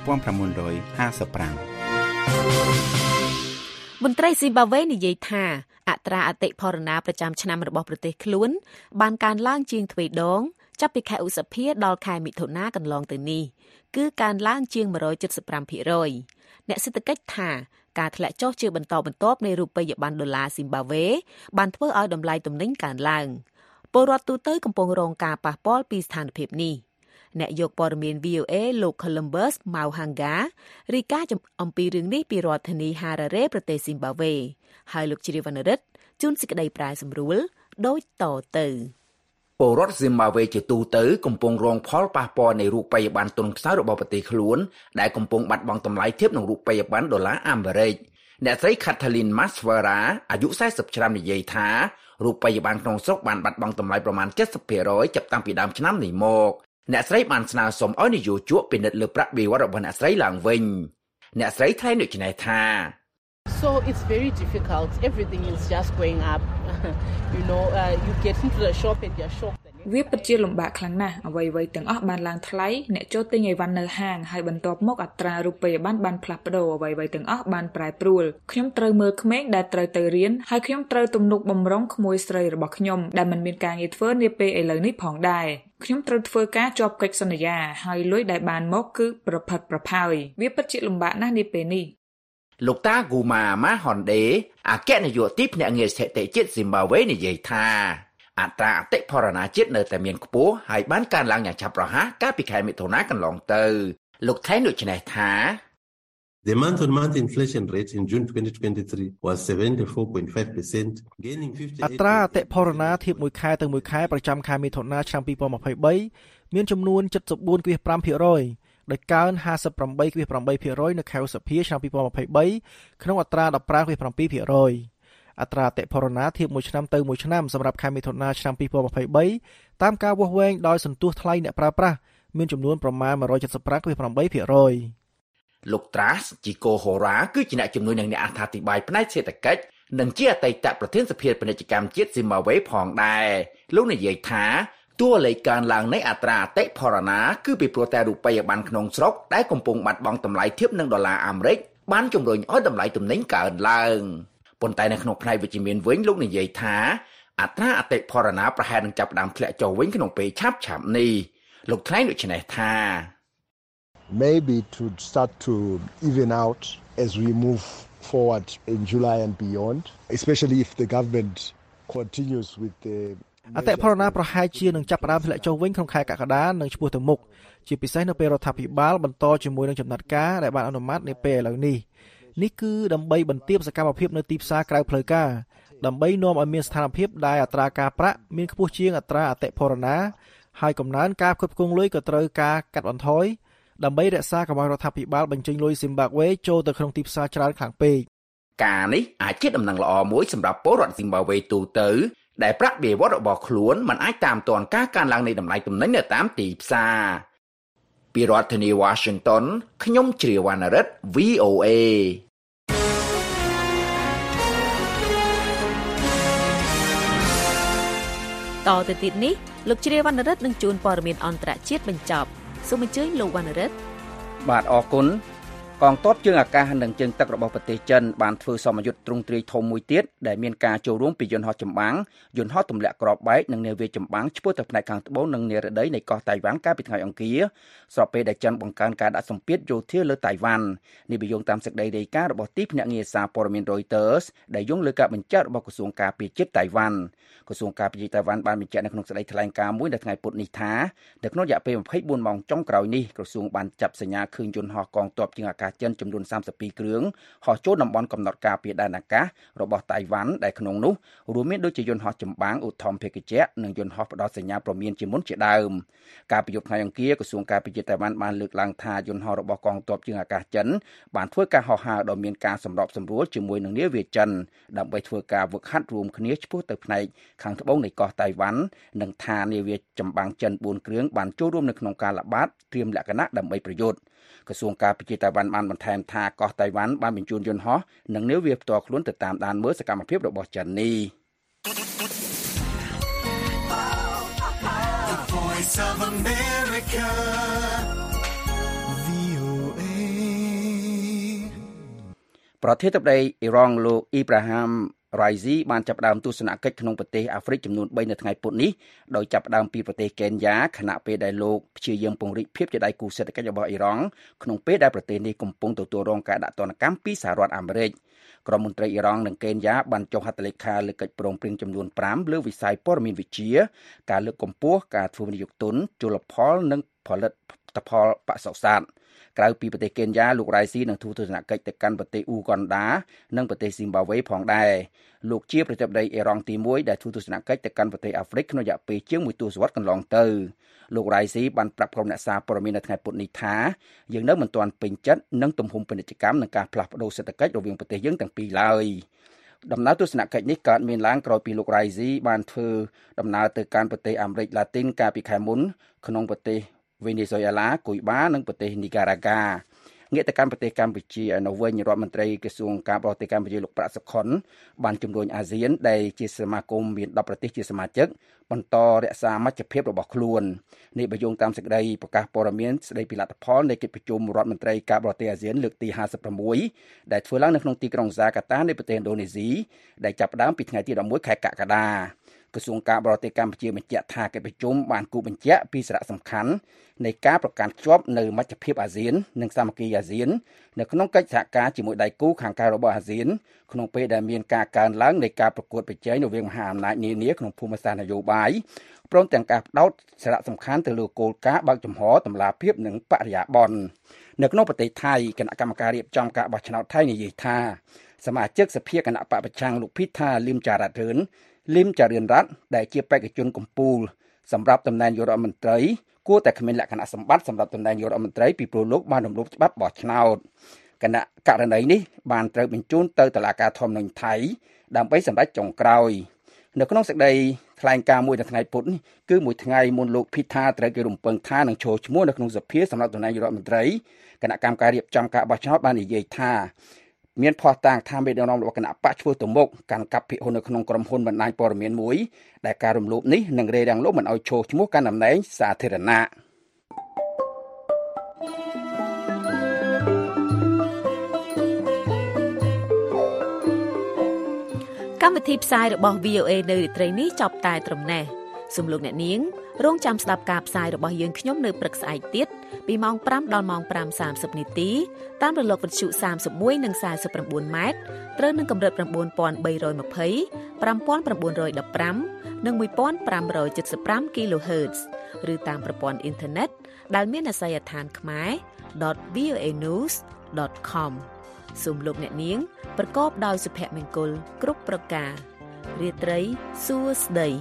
មន្ត្រីស៊ីបាវេនិយាយថាអត្រាអតិផរណាប្រចាំឆ្នាំរបស់ប្រទេសខ្លួនបានកើនឡើងជាងទ្វេដងចាប់ពីខែឧសភាដល់ខែមិថុនាកន្លងទៅនេះគឺកើនឡើងជាង 175%អ្នកសេដ្ឋកិច្ចថាការធ្លាក់ចុះជាបន្តបន្ទាប់នៃរូបិយប័ណ្ណដុល្លារស៊ីមបាវេបានធ្វើឲ្យតម្លៃទំនិញកើនឡើងពលរដ្ឋទូទៅកំពុងរងការប៉ះពាល់ពីស្ថានភាពនេះអ្នកយកព័ត៌មាន VOA លោក Columbus Mauhanga រាយការណ៍អំពីរឿងនេះពីរដ្ឋធានី Harare ប្រទេសស៊ីមបាវេហើយលោកជ្រាវណ្ណរិទ្ធជួនសេចក្តីប្រែសម្រួលដូចតទៅពលរដ្ឋស៊ីមបាវេជាទូទៅកំពុងរងផលប៉ះពាល់នៃរូបិយប័ណ្ណទុនខ្សោយរបស់ប្រទេសខ្លួនដែលកំពុងបាត់បង់តម្លៃធៀបនឹងរូបិយប័ណ្ណដុល្លារអាមេរិកអ្នកស្រី Kathleen Maswara អាយុ40ឆ្នាំនិយាយថារូបិយប័ណ្ណក្នុងស្រុកបានបាត់បង់តម្លៃប្រមាណ 70% ចាប់តាំងពីដើមឆ្នាំនេះមកអ្នកស្រីបានស្នើសុំឲ្យនយោជកពិនិត្យលើប្រាក់បៀវត្សរបស់អ្នកស្រីឡើងវិញអ្នកស្រីថ្លែងដូចនេះថា So it's very difficult. Everything is just going up. You get into the shop and you're shocked. វាពិតជាលំបាកខ្លាំងណាស់អ្វីៗទាំងអស់បានឡើងថ្លៃអ្នកចូលទិញអីវ៉ាន់នៅហាងហើយបន្ទាប់មកអត្រារូបិយប័ណ្ណបានផ្លាស់ប្ដូរអ្វីៗទាំងអស់បានប្រែប្រួលខ្ញុំត្រូវមើលក្មេងដែលត្រូវទៅរៀនហើយខ្ញុំត្រូវទំនុកបំរុងក្មួយស្រីរបស់ខ្ញុំដែលមិនមានការងារធ្វើនាពេលឥឡូវនេះផងដែរខ្ញុំត្រូវធ្វើការជាប់កិច្ចសន្យាហើយលុយដែលបានមកគឺប្រផិតប្រផោយវាពិតជាលំបាកណាស់នាពេលនេះលោកតាហ្គូម៉ាម៉ាហុនដេអគ្គនាយកទីភ្នាក់ងារស្ថិតិជាតិស៊ីមបាវេនិយាយថាអត្រាអតិផរណាជាតិនៅតែមានខ្ពស់ហើយបានកើនឡើងយ៉ាងឆាប់រហ័សកាលពីខែមិថុនាកន្លងទៅលោកថៃដូចនេះថា The month-on-month inflation rate in June 2023 was 74.5%, gaining 58%. អត្រាអតិផរណាធៀបមួយខែទៅមួយខែប្រចាំខែមិថុនាឆ្នាំ2023មានចំនួន 74.5%ដោយកើន 58.8% នៅខែឧសភាឆ្នាំ2023ក្នុងអត្រា 15.7%អត្រាអតិផរណាធៀបមួយឆ្នាំទៅមួយឆ្នាំសម្រាប់ខែមិថុនាឆ្នាំ2023តាមការវាស់វែងដោយសន្ទុះថ្លៃអ្នកប្រើប្រាស់មានចំនួនប្រមាណ 175.8% លោកត្រាសជីកូហូរ៉ាគឺជាអ្នកជំនួយនឹងអ្នកអត្ថាធិប្បាយផ្នែកសេដ្ឋកិច្ចនិងជាអតីតប្រធានសភាពាណិជ្ជកម្មជាតិស៊ីមបាវេផងដែរលោកនិយាយថាតួលេខកើនឡើងនៃអត្រាអតិផរណាគឺពីព្រោះតែរូបិយប័ណ្ណក្នុងស្រុកដែលកំពុងបាត់បង់តម្លៃធៀបនឹងដុល្លារអាមេរិកបានជំរុញឲ្យតម្លៃទំនិញកើនឡើងប៉ុន្តែនៅក្នុងផ្នែកវិជ្ជមានវិញលោកនិយាយថាអត្រាអតិផរណាប្រហែលនឹងចាប់ផ្ដើមធ្លាក់ចុះវិញក្នុងពេលឆាប់ៗនេះលោកថ្លែងដូចនេះថា Maybe to start to even out as we move forward in July and beyond, especially if the government continues with the អតិផរណាប្រហែលជានឹងចាប់ផ្ដើមធ្លាក់ចុះវិញក្នុងខែកក្កដានិងឆ្ពោះទៅមុខជាពិសេសនៅពេលរដ្ឋាភិបាលបន្តជាមួយនឹងចំណាត់ការដែលបានអនុម័តនាពេលឥឡូវនេះគឺដើម្បីបន្ទាបសកម្មភាពនៅទីផ្សារក្រៅផ្លូវការដើម្បីនាំឲ្យមានស្ថានភាពដែលអត្រាការប្រាក់មានខ្ពស់ជាងអត្រាអតិផរណាហើយកំណើនការផ្គត់ផ្គង់លុយក៏ត្រូវការកាត់បន្ថយដើម្បីរក្សាកុំឲ្យរដ្ឋាភិបាលបញ្ចេញលុយស៊ីមបាក់វេចូលទៅក្នុងទីផ្សារច្រើនខ្លាំងពេកការនេះអាចជាដំណឹងល្អមួយសម្រាប់ពលរដ្ឋស៊ីមបាវេទូទៅដែលប្រាក់បៀវត្សរបស់ខ្លួនមិនអាចតាមទាន់ការកើនឡើងនៃតម្លៃទំនិញនៅតាមទីផ្សារពីរដ្ឋធានី Washington ខ្ញុំជ្រាវវណ្ណរិទ្ធ VOA តទៅទៀតនេះលោកជ្រាវវណ្ណរិទ្ធនឹងជួនព័ត៌មានអន្តរជាតិបញ្ចប់សូមអញ្ជើញលោកវណ្ណរិទ្ធបាទអរគុណកងទ័ពជើងអាកាសនិងជើងទឹករបស់ប្រទេសចិនបានធ្វើសមយុទ្ធទ្រង់ទ្រាយធំមួយទៀតដែលមានការចូលរួមពីយន្តហោះចម្បាំងយន្តហោះទម្លាក់គ្រាប់បែកនិងនាវាចម្បាំងឆ្ពោះទៅផ្នែកខាងត្បូងនិងនិរដីនៃកោះតៃវ៉ាន់កាលពីថ្ងៃអង្គារស្របពេលដែលចិនបង្កើនការដាក់សម្ពាធយោធាលើតៃវ៉ាន់នេះបញ្យល់តាមសេចក្តីរាយការណ៍របស់ទីភ្នាក់ងារសារព័ត៌មាន Reuters ដែលយោងលើការបញ្ជាក់របស់ក្រសួងការពារជាតិតៃវ៉ាន់ក្រសួងការពារជាតិតៃវ៉ាន់បានបញ្ជាក់នៅក្នុងសេចក្តីថ្លែងការណ៍មួយនៅថ្ងៃពុធនេះថានៅក្នុងរយៈពេល24ម៉ោងចុងក្រោយនេះក្រសួងបានចាប់សញ្ញាឃើញយន្តហោះកងទ័ពជើងអាកាសចិនចំនួន32គ្រឿងហោះចូលតំបន់កំណត់ការពារដែនអាកាសរបស់តៃវ៉ាន់ដែលក្នុងនោះរួមមានដូចជាយន្តហោះចម្បាំងឧទ្ធម្ភាគចក្រនិងយន្តហោះផ្ដល់សញ្ញាព្រមានជាមុនជាដើមការប្រយុទ្ធថ្ងៃអង្គារក្រសួងការពារជាតិតៃវ៉ាន់បានលើកឡើងថាយន្តហោះរបស់កងទ័ពជើងអាកាសចិនបានធ្វើការហោះហើរដ៏មានការសម្របសម្រួលជាមួយនឹងនាវាចិនដើម្បីធ្វើការហ្វឹកហាត់រួមគ្នាឆ្ពោះទៅផ្នែកខាងត្បូងនៃកោះតៃវ៉ាន់និងថានាវាចម្បាំងចិន4គ្រឿងបានចូលរួមនៅក្នុងការល្បាតត្រៀមលក្ខណៈដើម្បីប្រយុទ្ធក្រសួងការពារជាតិតៃវ៉ាន់បានបន្ថែមថាកោះតៃវ៉ាន់បានបញ្ជូនយន្តហោះនិងនាវាផ្ទាល់ខ្លួនទៅតាមដានមើលសកម្មភាពរបស់ចិននេះប្រធានាធិបតីអ៊ីរ៉ង់លោកអ៊ីប្រាហាំរ៉ៃស៊ីបានចាប់ផ្ដើមទស្សនកិច្ចក្នុងប្រទេសអាហ្វ្រិកចំនួន3នៅថ្ងៃពុធនេះដោយចាប់ផ្ដើមពីប្រទេសកេនយ៉ាខណៈពេលដែលលោកព្យាយាមពង្រីកភាពជាដៃគូសេដ្ឋកិច្ចរបស់អ៊ីរ៉ង់ក្នុងពេលដែលប្រទេសនេះកំពុងទទួលរងការដាក់ទណ្ឌកម្មពីសហរដ្ឋអាមេរិកក្រុមមន្ត្រីអ៊ីរ៉ង់និងកេនយ៉ាបានចុះហត្ថលេខាលើកិច្ចព្រមព្រៀងចំនួន5លើវិស័យព័ត៌មានវិទ្យាការលើកកម្ពស់ការធ្វើវិនិយោគទុនជលផលនិងផលិតផលបសុសត្វក្រៅពីប្រទេសកេនយ៉ាលោករ៉ៃស៊ីនឹងធ្វើទស្សនកិច្ចទៅកាន់ប្រទេសអ៊ូហ្គនដានិងប្រទេសស៊ីមបាវេផងដែរលោកជាប្រធានាធិបតីអ៊ីរ៉ង់ទី1ដែលធ្វើទស្សនកិច្ចទៅកាន់ប្រទេសអាហ្វ្រិកក្នុងរយៈពេលជាង1ទសវត្សរ៍កន្លងទៅលោករ៉ៃស៊ីបានប្រាប់ក្រុមអ្នកសារព័ត៌មាននៅថ្ងៃពុធនេះថាយើងនៅមិនទាន់ពេញចិត្តនឹងទំហំពាណិជ្ជកម្មនិងការផ្លាស់ប្តូរសេដ្ឋកិច្ចរវាងប្រទេសយើងទាំងពីរឡើយដំណើរទស្សនកិច្ចនេះកើតមានឡើងក្រោយពីលោករ៉ៃស៊ីបានធ្វើដំណើរទៅកាន់ប្រទេសអាមេរិកឡាទីនកាលពីខែមុនក្នុងប្រទេសវេណេស៊ុយអេឡាគុយបានិងប្រទេសនីការ៉ាហ្កាងាកទៅកាន់ប្រទេសកម្ពុជានៅវិញរដ្ឋមន្ត្រីក្រសួងការបរទេសកម្ពុជាលោកប្រាក់សុខុនបានជំរុញអាស៊ានដែលជាសមាគមមាន10ប្រទេសជាសមាជិកបន្តរក្សាមជ្ឈភាពរបស់ខ្លួននេះបញ្យល់តាមសេចក្តីប្រកាសព័ត៌មានស្តីពីលទ្ធផលនៃកិច្ចប្រជុំរដ្ឋមន្ត្រីការបរទេសអាស៊ានលើកទី56ដែលធ្វើឡើងនៅក្នុងទីក្រុងហ្សាកាតានៃប្រទេសឥណ្ឌូនេស៊ីដែលចាប់ផ្ដើមពីថ្ងៃទី11ខែកក្កដាក្រសួងការបរទេសកម្ពុជាបញ្ជាក់ថាកិច្ចប្រជុំបានគូបញ្ជាក់ពីសារៈសំខាន់នៃការប្រកាន់ខ្ជាប់នៅមជ្ឈភាពអាស៊ាននិងសាមគ្គីអាស៊ាននៅក្នុងកិច្ចសហការជាមួយដៃគូខាងក្រៅរបស់អាស៊ានក្នុងពេលដែលមានការកើនឡើងនៃការប្រកួតប្រជែងរវាងមហាអំណាចនានាក្នុងភូមិសាស្ត្រនយោបាយព្រមទាំងការផ្ដោតសារៈសំខាន់ទៅលើគោលការណ៍បើកចំហតម្លាភាពនិងបរិយាបន្ននៅក្នុងប្រទេសថៃគណៈកម្មការរៀបចំការបោះឆ្នោតថៃនិយាយថាសមាជិកសភាគណៈបព្វប្រឆាំងលោកភីថាលឹមចារ៉ារឿនរ៉ាត់ដែលជាបេក្ខជនកំពូលសម្រាប់តំណែងនាយករដ្ឋមន្ត្រីគួរតែគ្មានលក្ខណៈសម្បត្តិសម្រាប់តំណែងនាយករដ្ឋមន្ត្រីពីព្រោះលោកបានរំលោភច្បាប់បោះឆ្នោតគណៈករណីនេះបានត្រូវបញ្ជូនទៅតុលាការធម្មនុញ្ញថៃដើម្បីសម្រេចចុងក្រោយនៅក្នុងសេចក្តីថ្លែងការណ៍មួយនៅថ្ងៃពុធនេះគឺមួយថ្ងៃមុនលោកភីថាត្រូវគេរំពឹងថានឹងចូលឈ្មោះនៅក្នុងសភាសម្រាប់តំណែងនាយករដ្ឋមន្ត្រីគណៈកម្មការរៀបចំការបោះឆ្នោតបាននិយាយថាមានភ័ស្តុតាងថាមេដឹកនាំរបស់គណៈបកឈ្មោះទៅមុខកាន់កាប់ភិហ៊ុននៅក្នុងក្រុមហ៊ុនបណ្ដាញព័ត៌មានមួយដែលការរំលោភនេះនឹងរារាំងលោកមិនឲ្យចូលឈ្មោះកាន់តំណែងសាធារណៈកម្មវិធីផ្សាយរបស់ VOA នៅរាត្រីនេះចប់តែត្រឹមនេះសូមលោកអ្នកនាងរងចាំស្ដាប់ការផ្សាយរបស់យើងខ្ញុំនៅព្រឹកស្អែកទៀតពីម៉ោង5ដល់ម៉ោង 5:30 នាទីតាមរលកវិទ្យុ31និង49ម៉ែត្រត្រូវនឹងកម្រិត 9320 5915 និង 1575 kHz ឬតាមប្រព័ន្ធអ៊ីនធឺណិតដែលមានអាសយដ្ឋានខ្មែរ.voanews.com សូមលោកអ្នកនាងប្រកបដោយសុភមង្គលគ្រប់ប្រការរាត្រីសួស្តី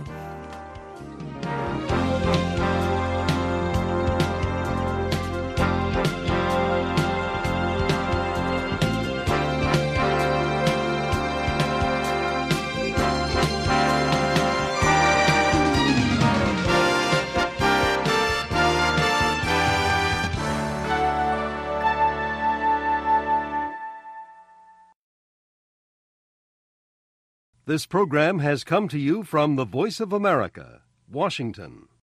This program has come to you from the Voice of America, Washington.